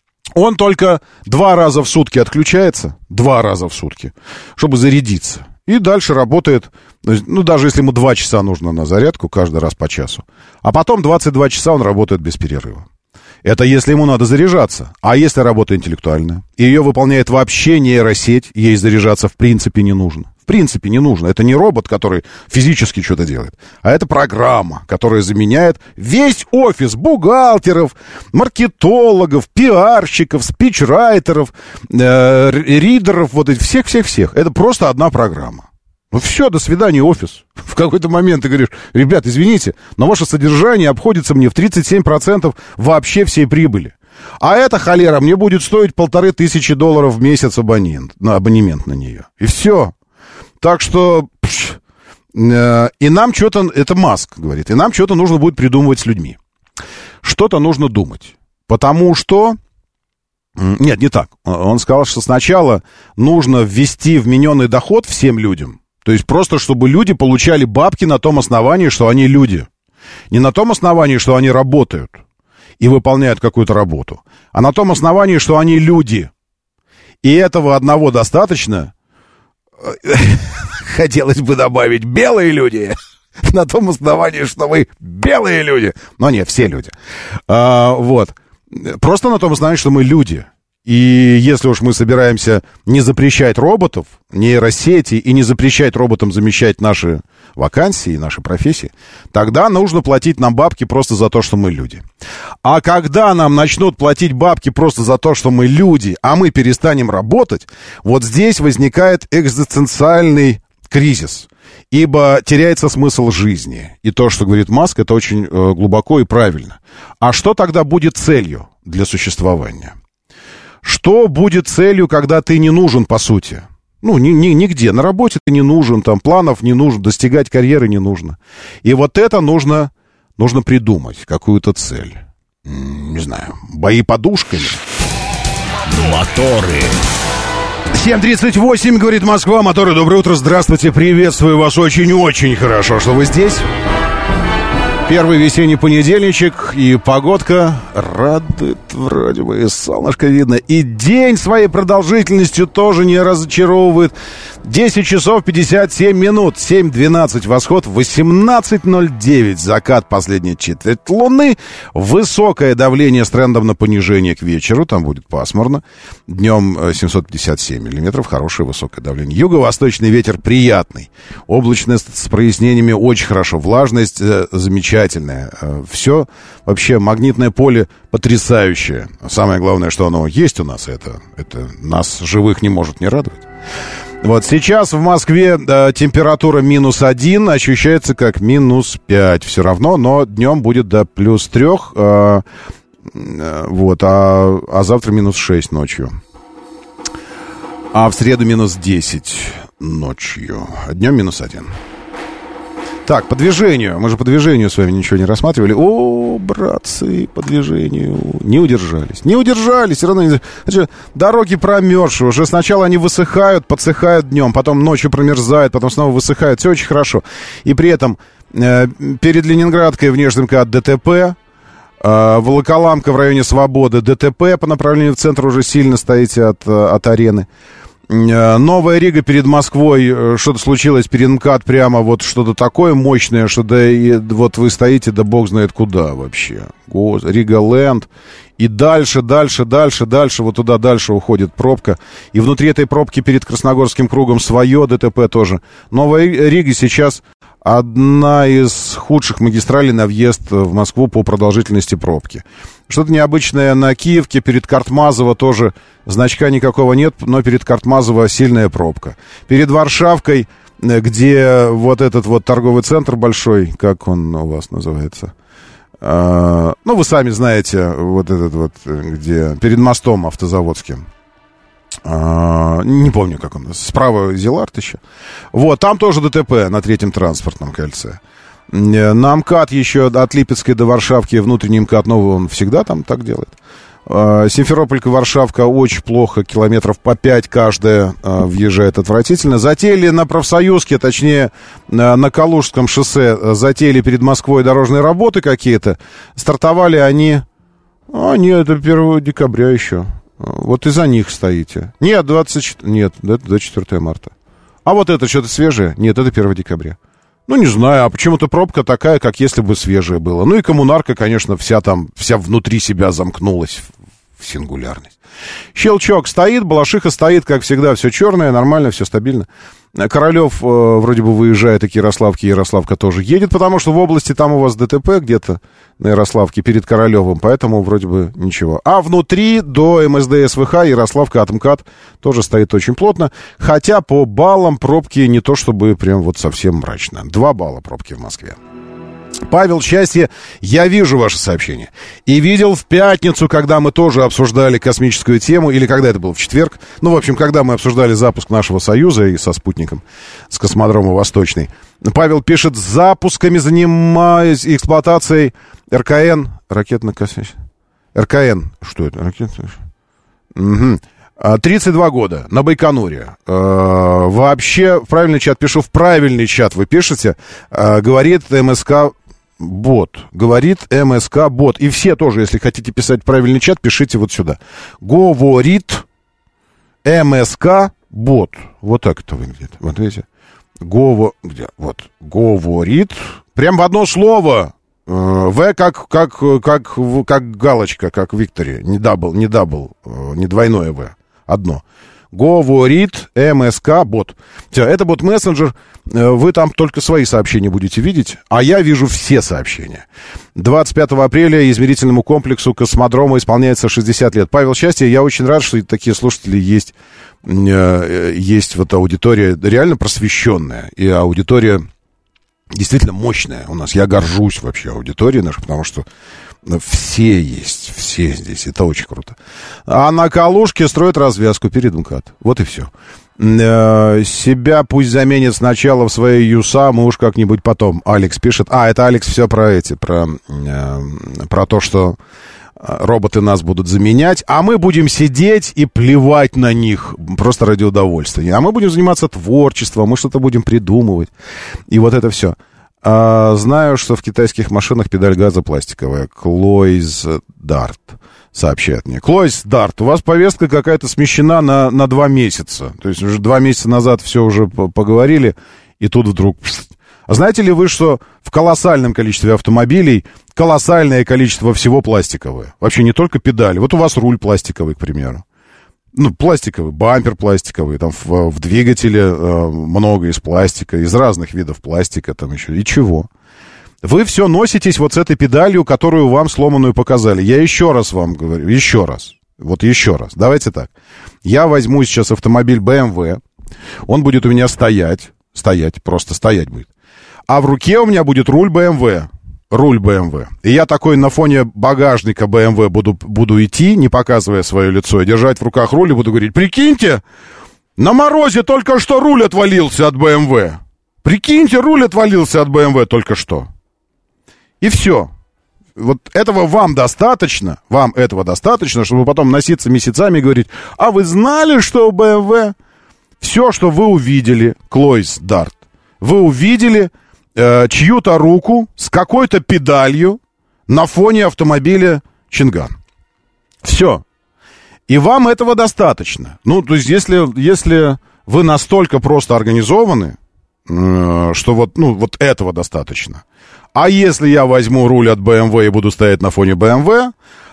Он только два раза в сутки отключается, два раза в сутки, чтобы зарядиться. И дальше работает, ну, даже если ему два часа нужно на зарядку, каждый раз по часу. А потом двадцать два часа он работает без перерыва. Это если ему надо заряжаться. А если работа интеллектуальная, и ее выполняет вообще нейросеть, ей заряжаться в принципе не нужно. В принципе не нужно. Это не робот, который физически что-то делает, а это программа, которая заменяет весь офис бухгалтеров, маркетологов, пиарщиков, спичрайтеров, э, ридеров, вот этих всех-всех-всех. Это просто одна программа. Ну все, до свидания, офис. В какой-то момент ты говоришь, ребят, извините, но ваше содержание обходится мне в тридцать семь процентов вообще всей прибыли. А эта холера мне будет стоить полторы тысячи долларов в месяц абонент, на абонемент на нее. И все. Так что... Пш, э, и нам что-то... Это Маск говорит. И нам что-то нужно будет придумывать с людьми. Что-то нужно думать. Потому что... Нет, не так. Он сказал, что сначала нужно ввести вмененный доход всем людям. То есть просто, чтобы люди получали бабки на том основании, что они люди. Не на том основании, что они работают и выполняют какую-то работу, а на том основании, что они люди. И этого одного достаточно. Хотелось бы добавить белые люди. На том основании, что вы белые люди. Но нет, все люди. А, вот. Просто на том основании, что мы люди. И если уж мы собираемся не запрещать роботов, нейросети, и не запрещать роботам замещать наши вакансии, наши профессии, тогда нужно платить нам бабки просто за то, что мы люди. А когда нам начнут платить бабки просто за то, что мы люди, а мы перестанем работать, вот здесь возникает экзистенциальный кризис. Ибо теряется смысл жизни. И то, что говорит Маск, это очень э, глубоко и правильно. А что тогда будет целью для существования? Что будет целью, когда ты не нужен, по сути? Ну, ни, ни, нигде. На работе ты не нужен, там, планов не нужно, достигать карьеры не нужно. И вот это нужно, нужно придумать, какую-то цель. Не знаю, бои подушками. Моторы. семь тридцать восемь, говорит Москва. Моторы, доброе утро, здравствуйте, приветствую вас очень-очень хорошо, что вы здесь. Первый весенний понедельничек, и погодка радует, вроде бы, и солнышко видно. И день своей продолжительностью тоже не разочаровывает. десять часов пятьдесят семь минут, семь двенадцать восход, восемнадцать ноль девять закат, последняя четверть луны. Высокое давление с трендом на понижение к вечеру, там будет пасмурно. Днем семьсот пятьдесят семь миллиметров, хорошее высокое давление. Юго-восточный ветер приятный. Облачность с прояснениями очень хорошо, влажность э, замечательная. Все, вообще, магнитное поле потрясающее. Самое главное, что оно есть у нас, это, это нас, живых, не может не радовать. Вот сейчас в Москве э, температура минус один, ощущается как минус пять все равно, но днем будет до плюс трех, э, э, вот, а, а завтра минус шесть ночью. А в среду минус десять ночью, а днем минус один. Так, по движению. Мы же по движению с вами ничего не рассматривали. О, братцы, по движению. Не удержались. Не удержались. Все равно не... Значит, дороги промерзшие. Уже сначала они высыхают, подсыхают днем, потом ночью промерзают, потом снова высыхают. Все очень хорошо. И при этом э, перед Ленинградкой внешний МКАД ДТП. Э, Волоколамка в районе Свободы ДТП по направлению в центр уже сильно стоите от, от арены. Новая Рига перед Москвой, что-то случилось перед МКАД, прямо вот что-то такое мощное, что да и вот вы стоите, да бог знает куда вообще. Рига-Ленд. И дальше, дальше, дальше, дальше, вот туда дальше уходит пробка. И внутри этой пробки перед Красногорским кругом свое ДТП тоже. Новая Рига сейчас одна из худших магистралей на въезд в Москву по продолжительности пробки. Что-то необычное на Киевке, перед Картмазово тоже значка никакого нет, но перед Картмазово сильная пробка. Перед Варшавкой, где вот этот вот торговый центр большой, как он у вас называется? А, ну, вы сами знаете, вот этот вот, где перед мостом автозаводским. А, не помню, как он, справа Зиларт еще. Вот, там тоже ДТП на третьем транспортном кольце. На МКАД еще от Липецкой до Варшавки, внутренний МКАД новый, он всегда там так делает. Симферополька-Варшавка очень плохо, километров по пять каждая въезжает отвратительно. Затеяли на Профсоюзке, точнее на Калужском шоссе, затеяли перед Москвой дорожные работы какие-то. Стартовали они, а нет, это первого декабря еще. Вот из-за них стоите. Нет, двадцать, нет, это двадцать четвёртого марта. А вот это что-то свежее? Нет, это первого декабря. Ну, не знаю, а почему-то пробка такая, как если бы свежее было. Ну и коммунарка, конечно, вся там, вся внутри себя замкнулась в, в сингулярность. Щелчок стоит, Балашиха стоит, как всегда, все черное, нормально, все стабильно. Королев э, вроде бы выезжает, и Ярославки, Ярославка тоже едет, потому что в области там у вас ДТП где-то на Ярославке перед Королевым, поэтому вроде бы ничего. А внутри до эм эс дэ эс вэ ха Ярославка от МКАД тоже стоит очень плотно, хотя по баллам пробки не то чтобы прям вот совсем мрачно. Два балла пробки в Москве. Павел, счастье, я вижу ваше сообщение. И видел в пятницу, когда мы тоже обсуждали космическую тему, или когда это было, в четверг. Ну, в общем, когда мы обсуждали запуск нашего Союза и со спутником, с космодрома Восточный. Павел пишет, с запусками занимаюсь эксплуатацией эр ка эн, ракетно-космический, эр ка эн, что это, ракетно? Угу. тридцать два года на Байконуре. Э, вообще, в правильный чат пишу, в правильный чат вы пишете, э, говорит эм эс ка-бот. Говорит эм эс ка-бот. И все тоже, если хотите писать правильный чат, пишите вот сюда. Говорит эм эс ка-бот. Вот так это выглядит. Вот видите? Гово... Где? Вот. Говорит. Прям в одно слово. В как, как, как, как галочка, как в Викторе. Не дабл, не дабл, не двойное В. Одно. Говорит эм эс ка-бот. Все, это бот-мессенджер. Вы там только свои сообщения будете видеть, а я вижу все сообщения. двадцать пятого апреля измерительному комплексу космодрома исполняется шестьдесят лет. Павел, счастье, я очень рад, что такие слушатели есть. Есть вот аудитория реально просвещенная. И аудитория действительно мощная у нас. Я горжусь вообще аудиторией нашей, потому что все есть, все здесь. Это очень круто. А на Калужке строят развязку перед МКАД. Вот и все. Себя пусть заменит сначала в своей ЮСА, мы уж как-нибудь потом. Алекс пишет. А, это Алекс все про эти, про, про то, что роботы нас будут заменять, а мы будем сидеть и плевать на них просто ради удовольствия. А мы будем заниматься творчеством, мы что-то будем придумывать. И вот это все. А, знаю, что в китайских машинах педаль газа пластиковая. Клойз Дарт сообщает мне. Клойз Дарт, у вас повестка какая-то смещена на, на два месяца. То есть уже два месяца назад все уже поговорили, и тут вдруг... А знаете ли вы, что в колоссальном количестве автомобилей колоссальное количество всего пластиковое? Вообще не только педали. Вот у вас руль пластиковый, к примеру. Ну, пластиковый, бампер пластиковый. Там в, в двигателе э, много из пластика, из разных видов пластика там еще. И чего? Вы все носитесь вот с этой педалью, которую вам сломанную показали. Я еще раз вам говорю, еще раз. Вот еще раз. Давайте так. Я возьму сейчас автомобиль бэ эм вэ. Он будет у меня стоять. Стоять, просто стоять будет. А в руке у меня будет руль бэ эм вэ. Руль бэ эм вэ. И я такой на фоне багажника бэ эм вэ буду, буду идти, не показывая свое лицо, и держать в руках руль и буду говорить, прикиньте, на морозе только что руль отвалился от бэ эм вэ. Прикиньте, руль отвалился от бэ эм вэ только что. И все. Вот этого вам достаточно, вам этого достаточно, чтобы потом носиться месяцами и говорить, а вы знали, что у бэ эм вэ все, что вы увидели, Клойс Дарт, вы увидели э, чью-то руку с какой-то педалью на фоне автомобиля Чинган. Все. И вам этого достаточно. Ну, то есть, если, если вы настолько просто организованы, э, что вот, ну, вот этого достаточно. А если я возьму руль от бэ эм вэ и буду стоять на фоне бэ эм вэ,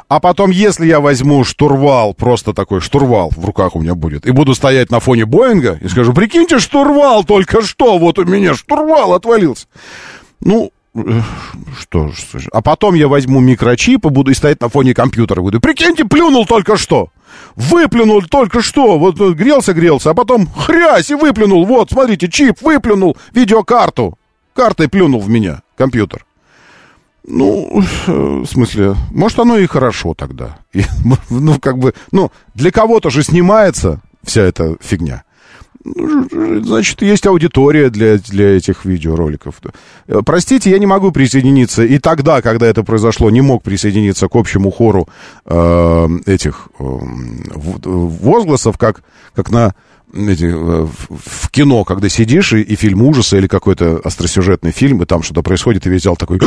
А потом, если я возьму штурвал, просто такой штурвал в руках у меня будет, и буду стоять на фоне Боинга и скажу, прикиньте, штурвал только что, вот у меня штурвал отвалился. Ну, что ж, а потом я возьму микрочип и буду стоять на фоне компьютера, буду, прикиньте, плюнул только что, выплюнул только что, вот грелся-грелся, а потом хрясь и выплюнул, вот, смотрите, чип выплюнул видеокарту, картой плюнул в меня компьютер. Ну, в смысле, может, оно и хорошо тогда. И, ну, как бы, ну, для кого-то же снимается вся эта фигня. Значит, есть аудитория для, для этих видеороликов. Простите, я не могу присоединиться. И тогда, когда это произошло, не мог присоединиться к общему хору э, этих э, возгласов, как, как на... Эти, в кино, когда сидишь, и, и фильм ужаса или какой-то остросюжетный фильм, и там что-то происходит, и весь зал такой...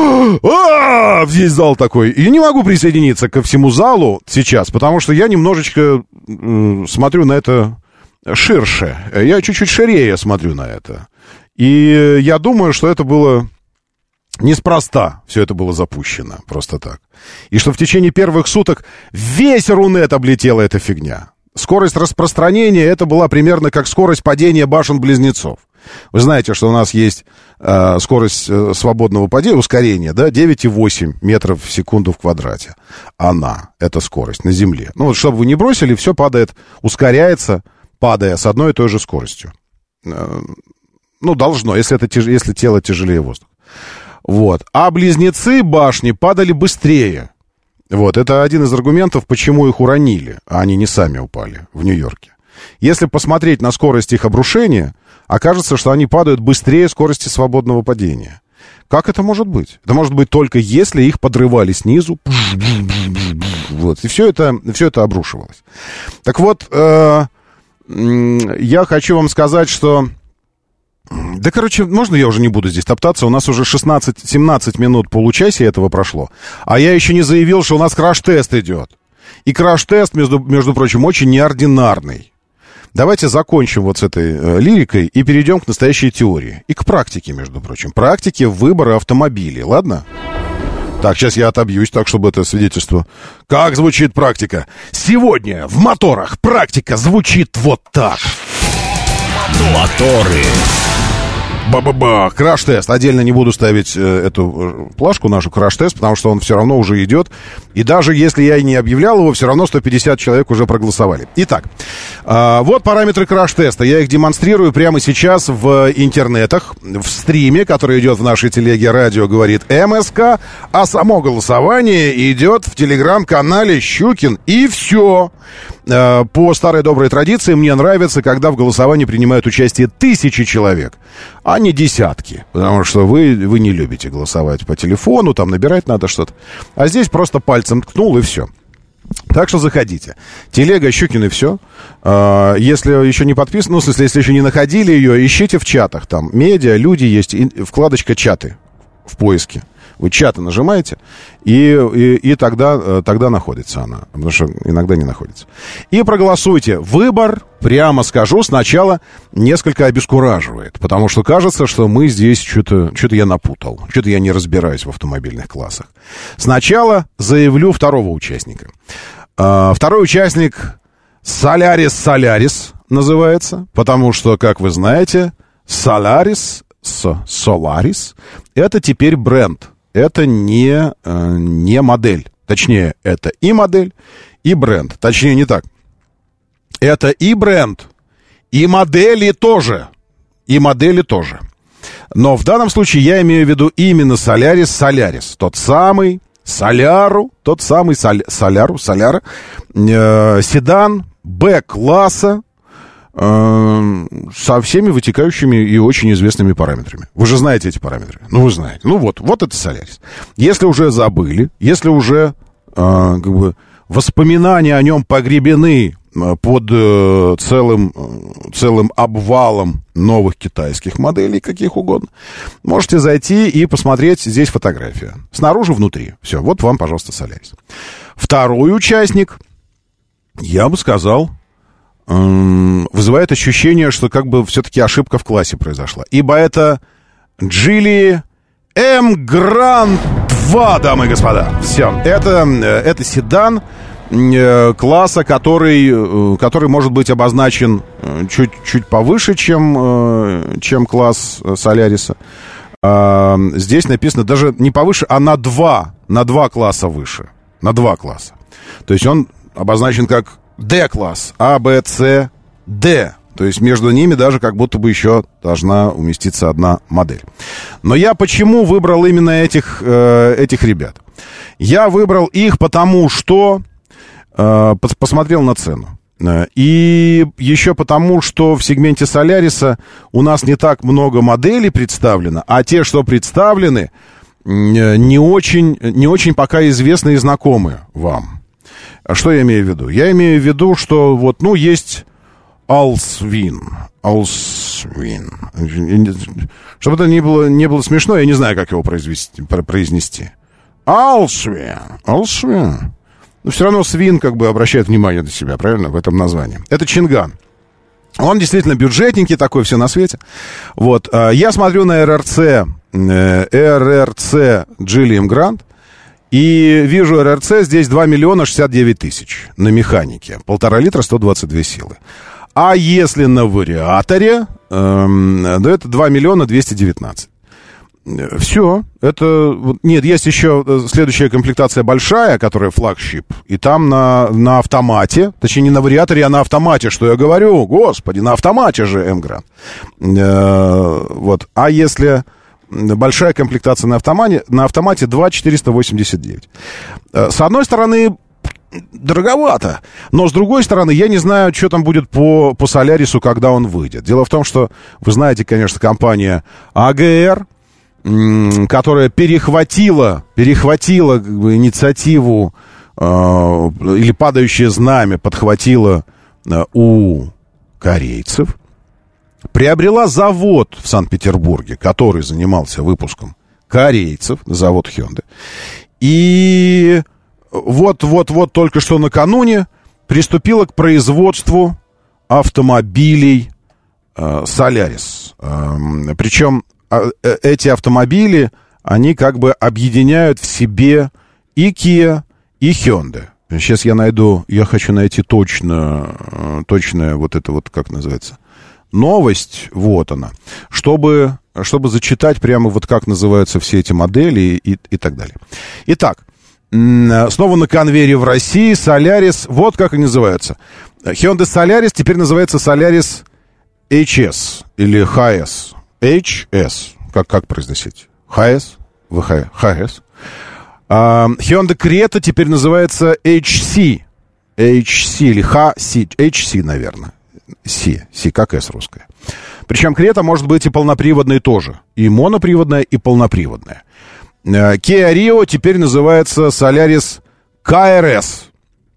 Весь зал такой. И не могу присоединиться ко всему залу сейчас, потому что я немножечко э, смотрю на это ширше. Я чуть-чуть ширее смотрю на это. И я думаю, что это было... Неспроста все это было запущено, просто так. И что в течение первых суток весь Рунет облетела эта фигня. Скорость распространения, это была примерно как скорость падения башен-близнецов. Вы знаете, что у нас есть э, скорость э, свободного падения, ускорение, да, девять целых восемь метров в секунду в квадрате. Она, эта скорость на Земле. Ну, вот, чтобы вы не бросили, все падает, ускоряется, падая с одной и той же скоростью. Э, ну, должно, если, это, если тело тяжелее воздуха. Вот. А близнецы башни падали быстрее. Вот, это один из аргументов, почему их уронили, а они не сами упали в Нью-Йорке. Если посмотреть на скорость их обрушения, окажется, что они падают быстрее скорости свободного падения. Как это может быть? Это может быть только если их подрывали снизу. Вот, и все это, все это обрушивалось. Так вот, э, я хочу вам сказать, что... Да, короче, можно я уже не буду здесь топтаться? У нас уже шестнадцать-семнадцать минут, получасия этого прошло. А я еще не заявил, что у нас краш-тест идет. И краш-тест, между, между прочим, очень неординарный. Давайте закончим вот с этой э, лирикой и перейдем к настоящей теории. И к практике, между прочим. Практике выбора автомобилей, ладно? Так, сейчас я отобьюсь, так, чтобы это свидетельство. Как звучит практика? Сегодня в моторах практика звучит вот так. Моторы. Ба-ба-ба, краш-тест. Отдельно не буду ставить э, эту плашку, нашу краш-тест, потому что он все равно уже идет. И даже если я и не объявлял его, все равно сто пятьдесят человек уже проголосовали. Итак, э, вот параметры краш-теста. Я их демонстрирую прямо сейчас в интернетах, в стриме, который идет в нашей телеге «Радио говорит МСК», а само голосование идет в телеграм-канале «Щукин». И все. Э, по старой доброй традиции мне нравится, когда в голосовании принимают участие тысячи человек, а не десятки, потому что вы, вы не любите голосовать по телефону, там набирать надо что-то. А здесь просто пальцем ткнул, и все. Так что заходите. Телега Щукин, и все. А, если еще не подписаны, ну, в смысле, если еще не находили ее, ищите в чатах. Там медиа, люди есть, и вкладочка «Чаты» в поиске. Вы чаты нажимаете, и, и, и тогда, тогда находится она. Потому что иногда не находится. И проголосуйте. Выбор, прямо скажу, сначала несколько обескураживает. Потому что кажется, что мы здесь что-то, что-то я напутал. Что-то я не разбираюсь в автомобильных классах. Сначала заявлю второго участника. Второй участник Солярис Солярис называется. Потому что, как вы знаете, Солярис, Солярис, это теперь бренд. Это не, э, не модель. Точнее, это и модель, и бренд. Точнее, не так. Это и бренд, и модели тоже. И модели тоже. Но в данном случае я имею в виду именно Солярис Солярис. Тот самый Соляру, тот самый соль, Соляру, Соляра, э, седан Б-класса, со всеми вытекающими и очень известными параметрами. Вы же знаете эти параметры. Ну, вы знаете. Ну, вот, вот это Солярис. Если уже забыли, если уже э, как бы воспоминания о нем погребены под э, целым, э, целым обвалом новых китайских моделей, каких угодно, можете зайти и посмотреть. Здесь фотография. Снаружи, внутри. Все, вот вам, пожалуйста, Солярис. Второй участник, я бы сказал, вызывает ощущение, что как бы все-таки ошибка в классе произошла. Ибо это Geely M Grand два, дамы и господа. Все. Это, это седан класса, который, который может быть обозначен чуть-чуть повыше, чем, чем класс Соляриса. Здесь написано даже не повыше, а на два, на два класса выше. На два класса. То есть он обозначен как D-класс. А, Б, С, Д. То есть между ними даже как будто бы еще должна уместиться одна модель. Но я почему выбрал именно этих, э, этих ребят? Я выбрал их потому, что э, посмотрел на цену. И еще потому, что в сегменте Соляриса у нас не так много моделей представлено, а те, что представлены, не очень, не очень пока известны и знакомы вам. Что я имею в виду? Я имею в виду, что вот, ну, есть Allswing. Allswing. Чтобы это не было, не было смешно, я не знаю, как его произвести, произнести. Allswing. Allswing. Но все равно свин как бы обращает внимание на себя, правильно, в этом названии. Это Чинган. Он действительно бюджетненький, такой все на свете. Вот. Я смотрю на РРЦ, РРЦ Джиллием Грант, и вижу РРЦ здесь два миллиона шестьдесят девять тысяч на механике. Полтора литра, сто двадцать две силы. А если на вариаторе, эм, то это два миллиона двести девятнадцать. Все. Это... Нет, есть еще следующая комплектация большая, которая флагшип. И там на, на автомате, точнее не на вариаторе, а на автомате, что я говорю. Господи, на автомате же М-Гранд. Э, вот. А если большая комплектация на автомате, на автомате два тысячи четыреста восемьдесят девять. Э, с одной стороны, дороговато. Но, с другой стороны, я не знаю, что там будет по, по Солярису, когда он выйдет. Дело в том, что, вы знаете, конечно, компания А Г Р, которая перехватила, перехватила как бы, инициативу э, или падающее знамя подхватила э, у корейцев, приобрела завод в Санкт-Петербурге, который занимался выпуском корейцев, завод Hyundai. И вот-вот-вот только что накануне приступила к производству автомобилей э, Solaris. Э, причем эти автомобили, они как бы объединяют в себе и Kia, и Hyundai. Сейчас я найду, я хочу найти точно, точная вот это вот, как называется, новость, вот она, чтобы, чтобы зачитать прямо вот как называются все эти модели и, и так далее. Итак, снова на конвейере в России Solaris, вот как они называются. Hyundai Solaris теперь называется Solaris эйч эс или эйч эс. эйч эс. Как, как произносить? эйч эс? ви эйч эс. Uh, Hyundai Creta теперь называется эйч си. эйч си или эйч си. эйч си, наверное. C. C, как S русская. Причем Creta может быть и полноприводной тоже. И моноприводная, и полноприводная. Uh, Kia Rio теперь называется Solaris кей ар эс.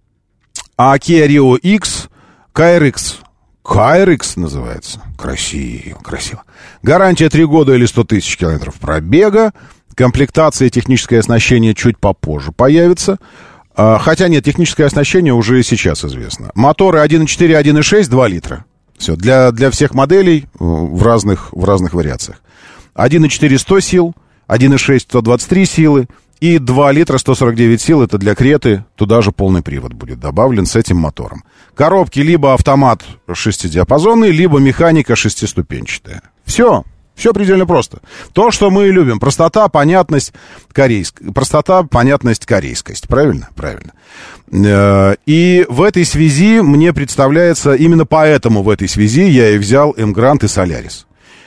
А Kia Rio X кей ар икс. кей ар икс называется. Красиво, красиво. Гарантия три года или сто тысяч километров пробега. Комплектация и техническое оснащение чуть попозже появится. Хотя нет, техническое оснащение уже сейчас известно. Моторы один и четыре, один и шесть, два литра. Все, для, для всех моделей в разных, в разных вариациях. один и четыре сто сил, один и шесть сто двадцать три силы. И два литра сто сорок девять сил, это для Креты, туда же полный привод будет добавлен с этим мотором. Коробки либо автомат шестидиапазонный, либо механика шестиступенчатая. Все, все предельно просто. То, что мы любим. Простота, понятность, корейск... простота, понятность, корейскость. Правильно? Правильно. И в этой связи мне представляется, именно поэтому в этой связи я и взял М-Гранд и Solaris.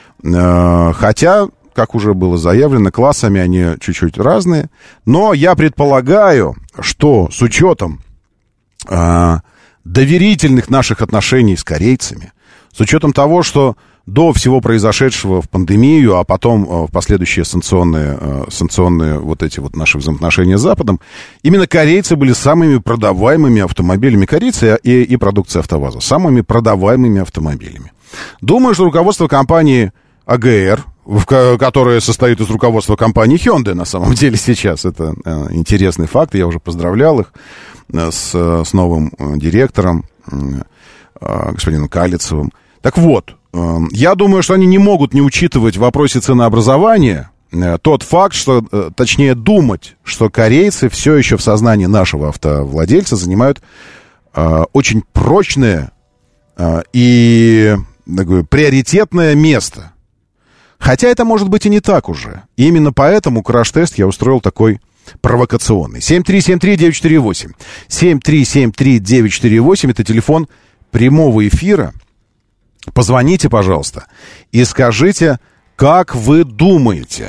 Хотя... Как уже было заявлено, классами они чуть-чуть разные. Но я предполагаю, что с учетом э, доверительных наших отношений с корейцами, с учетом того, что до всего произошедшего в пандемию, а потом э, в последующие санкционные, э, санкционные вот эти вот наши взаимоотношения с Западом, именно корейцы были самыми продаваемыми автомобилями, корейцы и, и продукция АвтоВАЗа, самыми продаваемыми автомобилями. Думаю, что руководство компании А Г Р, которая состоит из руководства компании Hyundai, на самом деле сейчас. Это э, интересный факт. Я уже поздравлял их э, с, с новым э, директором, э, господином Калицевым. Так вот, э, я думаю, что они не могут не учитывать в вопросе ценообразования тот факт, что, точнее, думать, что корейцы все еще в сознании нашего автовладельца занимают э, очень прочное э, и такое, приоритетное место. Хотя это может быть и не так уже. И именно поэтому краш-тест я устроил такой провокационный. семь три семь три девять четыре восемь. семь три семь три девять четыре восемь. Это телефон прямого эфира. Позвоните, пожалуйста, и скажите... Как вы думаете?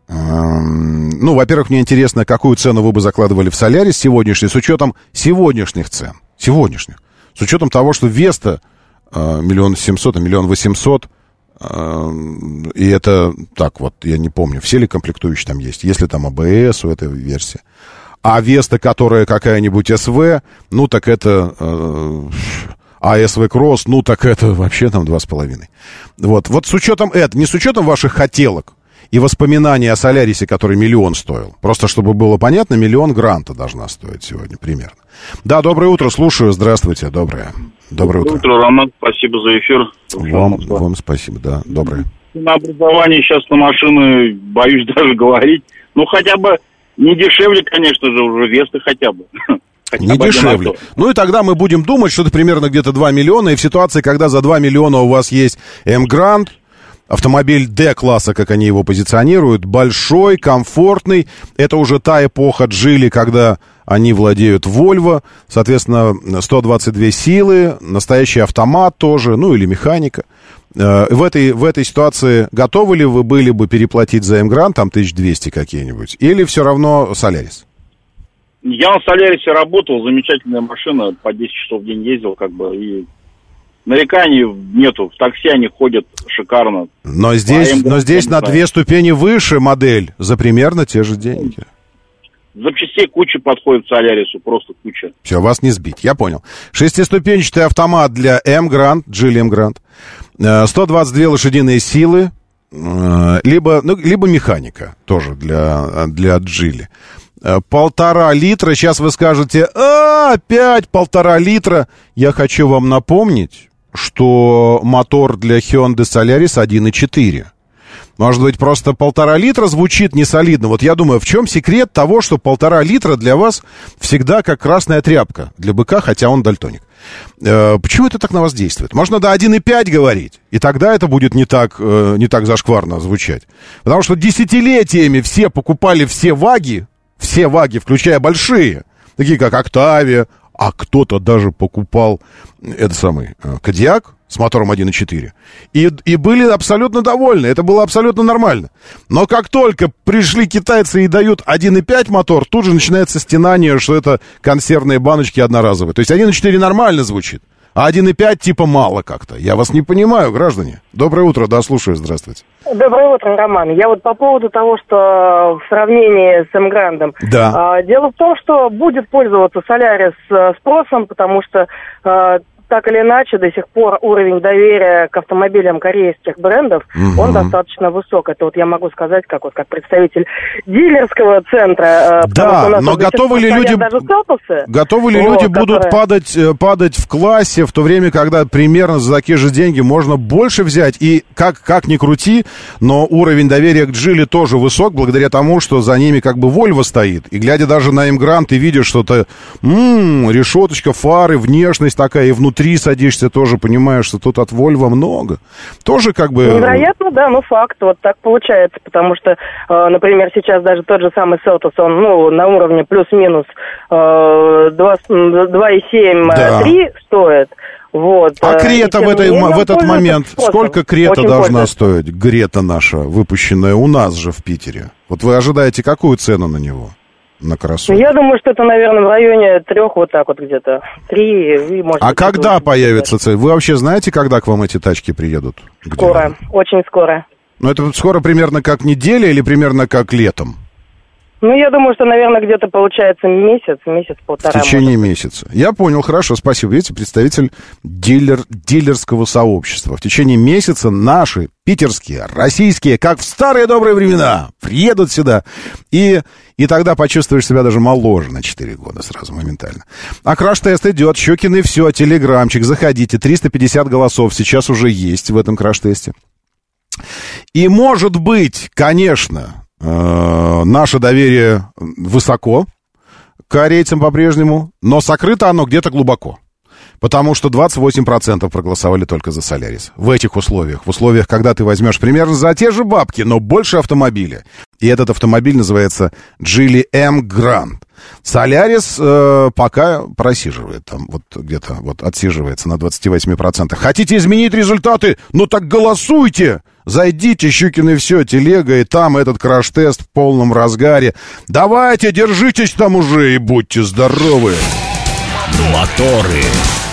Эм, ну, во-первых, мне интересно, какую цену вы бы закладывали в Солярис сегодняшний, с учетом сегодняшних цен. Сегодняшних. С учетом того, что Веста миллион семьсот, а миллион восемьсот. Э, и это, так вот, я не помню, все ли комплектующие там есть. Если там АБС у этой версии. А Веста, которая какая-нибудь СВ, ну, так это... Э, А эс ви Cross, ну, так это вообще там два с половиной. Вот, вот с учетом этого, не с учетом ваших хотелок и воспоминаний о Солярисе, который миллион стоил. Просто, чтобы было понятно, миллион гранта должна стоить сегодня примерно. Да, доброе утро, слушаю, здравствуйте, доброе. Доброе утро. Доброе утро, Роман, спасибо за эфир. Вам, вам спасибо, да, доброе. На образование сейчас на машины, боюсь даже говорить. Ну, хотя бы не дешевле, конечно же, уже Весты хотя бы. Хотя не дешевле. Ну и тогда мы будем думать, что это примерно где-то два миллиона. И в ситуации, когда за два миллиона у вас есть М-Грант, автомобиль Д-класса, как они его позиционируют, большой, комфортный. Это уже та эпоха Джили, когда они владеют Volvo. Соответственно, сто двадцать две силы, настоящий автомат тоже, ну или механика. В этой, в этой ситуации готовы ли вы были бы переплатить за М-Грант, там тысяча двести какие-нибудь? Или все равно Солярис? Я на Солярисе работал, замечательная машина, по десять часов в день ездил, как бы, и нареканий нету, в такси они ходят шикарно. Но здесь, но здесь на две ступени выше модель, за примерно те же деньги. Запчастей куча подходит к Солярису, просто куча. Все, вас не сбить, я понял. Шестиступенчатый автомат для М-Грант, Geely М-Грант, сто двадцать две лошадиные силы, либо, ну, либо механика тоже для, для Geely. Полтора литра. Сейчас вы скажете, а, опять полтора литра. Я хочу вам напомнить, что мотор для Hyundai Solaris один и четыре. Может быть, просто полтора литра звучит несолидно. Вот я думаю, в чем секрет того, что полтора литра для вас всегда как красная тряпка для быка, хотя он дальтоник. Э, почему это так на вас действует? Можно до один и пять говорить, и тогда это будет не так, э, не так зашкварно звучать. Потому что десятилетиями все покупали все ваги, все ваги, включая большие, такие как Октавия, а кто-то даже покупал этот самый Кодиак с мотором один и четыре. И, и были абсолютно довольны, это было абсолютно нормально. Но как только пришли китайцы и дают один и пять мотор, тут же начинается стенание, что это консервные баночки одноразовые. То есть один и четыре нормально звучит, а один и пять типа мало как-то. Я вас не понимаю, граждане. Доброе утро, да, слушаю, здравствуйте. Доброе утро, Роман. Я вот по поводу того, что в сравнении с М-Грандом. Да. Дело в том, что будет пользоваться Солярис спросом, потому что так или иначе до сих пор уровень доверия к автомобилям корейских брендов, угу. он достаточно высок. Это вот я могу сказать, как вот как представитель дилерского центра. Да, но готовы ли люди, готовы ли вот, люди будут которые... падать, падать в классе, в то время, когда примерно за такие же деньги можно больше взять? И как, как ни крути, но уровень доверия к Geely тоже высок, благодаря тому, что за ними как бы Volvo стоит. И глядя даже на М-Грант, ты видишь что-то, м-м, решеточка, фары, внешность такая, и внутри Внутри садишься, тоже понимаешь, что тут от Volvo много. Тоже как бы... Невероятно, да, ну факт, вот так получается, потому что, э, например, сейчас даже тот же самый Селтос, он, ну, на уровне плюс-минус э, два и семь, да. три стоит. Вот. А Крета в, этой, в этот момент, сколько Крета должна стоить? Грета наша, выпущенная у нас же в Питере. Вот вы ожидаете какую цену на него? На кроссовер. Я думаю, что это, наверное, в районе трех, вот так вот где-то. Три, может А быть, когда появится цель? Вы вообще знаете, когда к вам эти тачки приедут? Скоро, Где? очень скоро. Ну, это скоро примерно как неделя или примерно как летом? Ну, я думаю, что, наверное, где-то получается месяц, месяц-полтора. В течение месяца. Я понял, хорошо, спасибо. Видите, представитель дилер, дилерского сообщества. В течение месяца наши питерские, российские, как в старые добрые времена, приедут сюда. И, и тогда почувствуешь себя даже моложе на четыре года сразу, моментально. А краш-тест идет, Щекин и все, телеграмчик, заходите. триста пятьдесят голосов сейчас уже есть в этом краш-тесте. И может быть, конечно... Э, наше доверие высоко к корейцам по-прежнему, но сокрыто оно где-то глубоко. Потому что двадцать восемь процентов проголосовали только за Солярис. В этих условиях. В условиях, когда ты возьмешь примерно за те же бабки, но больше автомобиля. И этот автомобиль называется Geely M Grand. Солярис э, пока просиживает там, вот где-то вот отсиживается на двадцать восемь процентов. Хотите изменить результаты? Ну так голосуйте! Зайдите, Щукины все, телега, и там этот краш-тест в полном разгаре. Давайте, держитесь там уже и будьте здоровы! Моторы.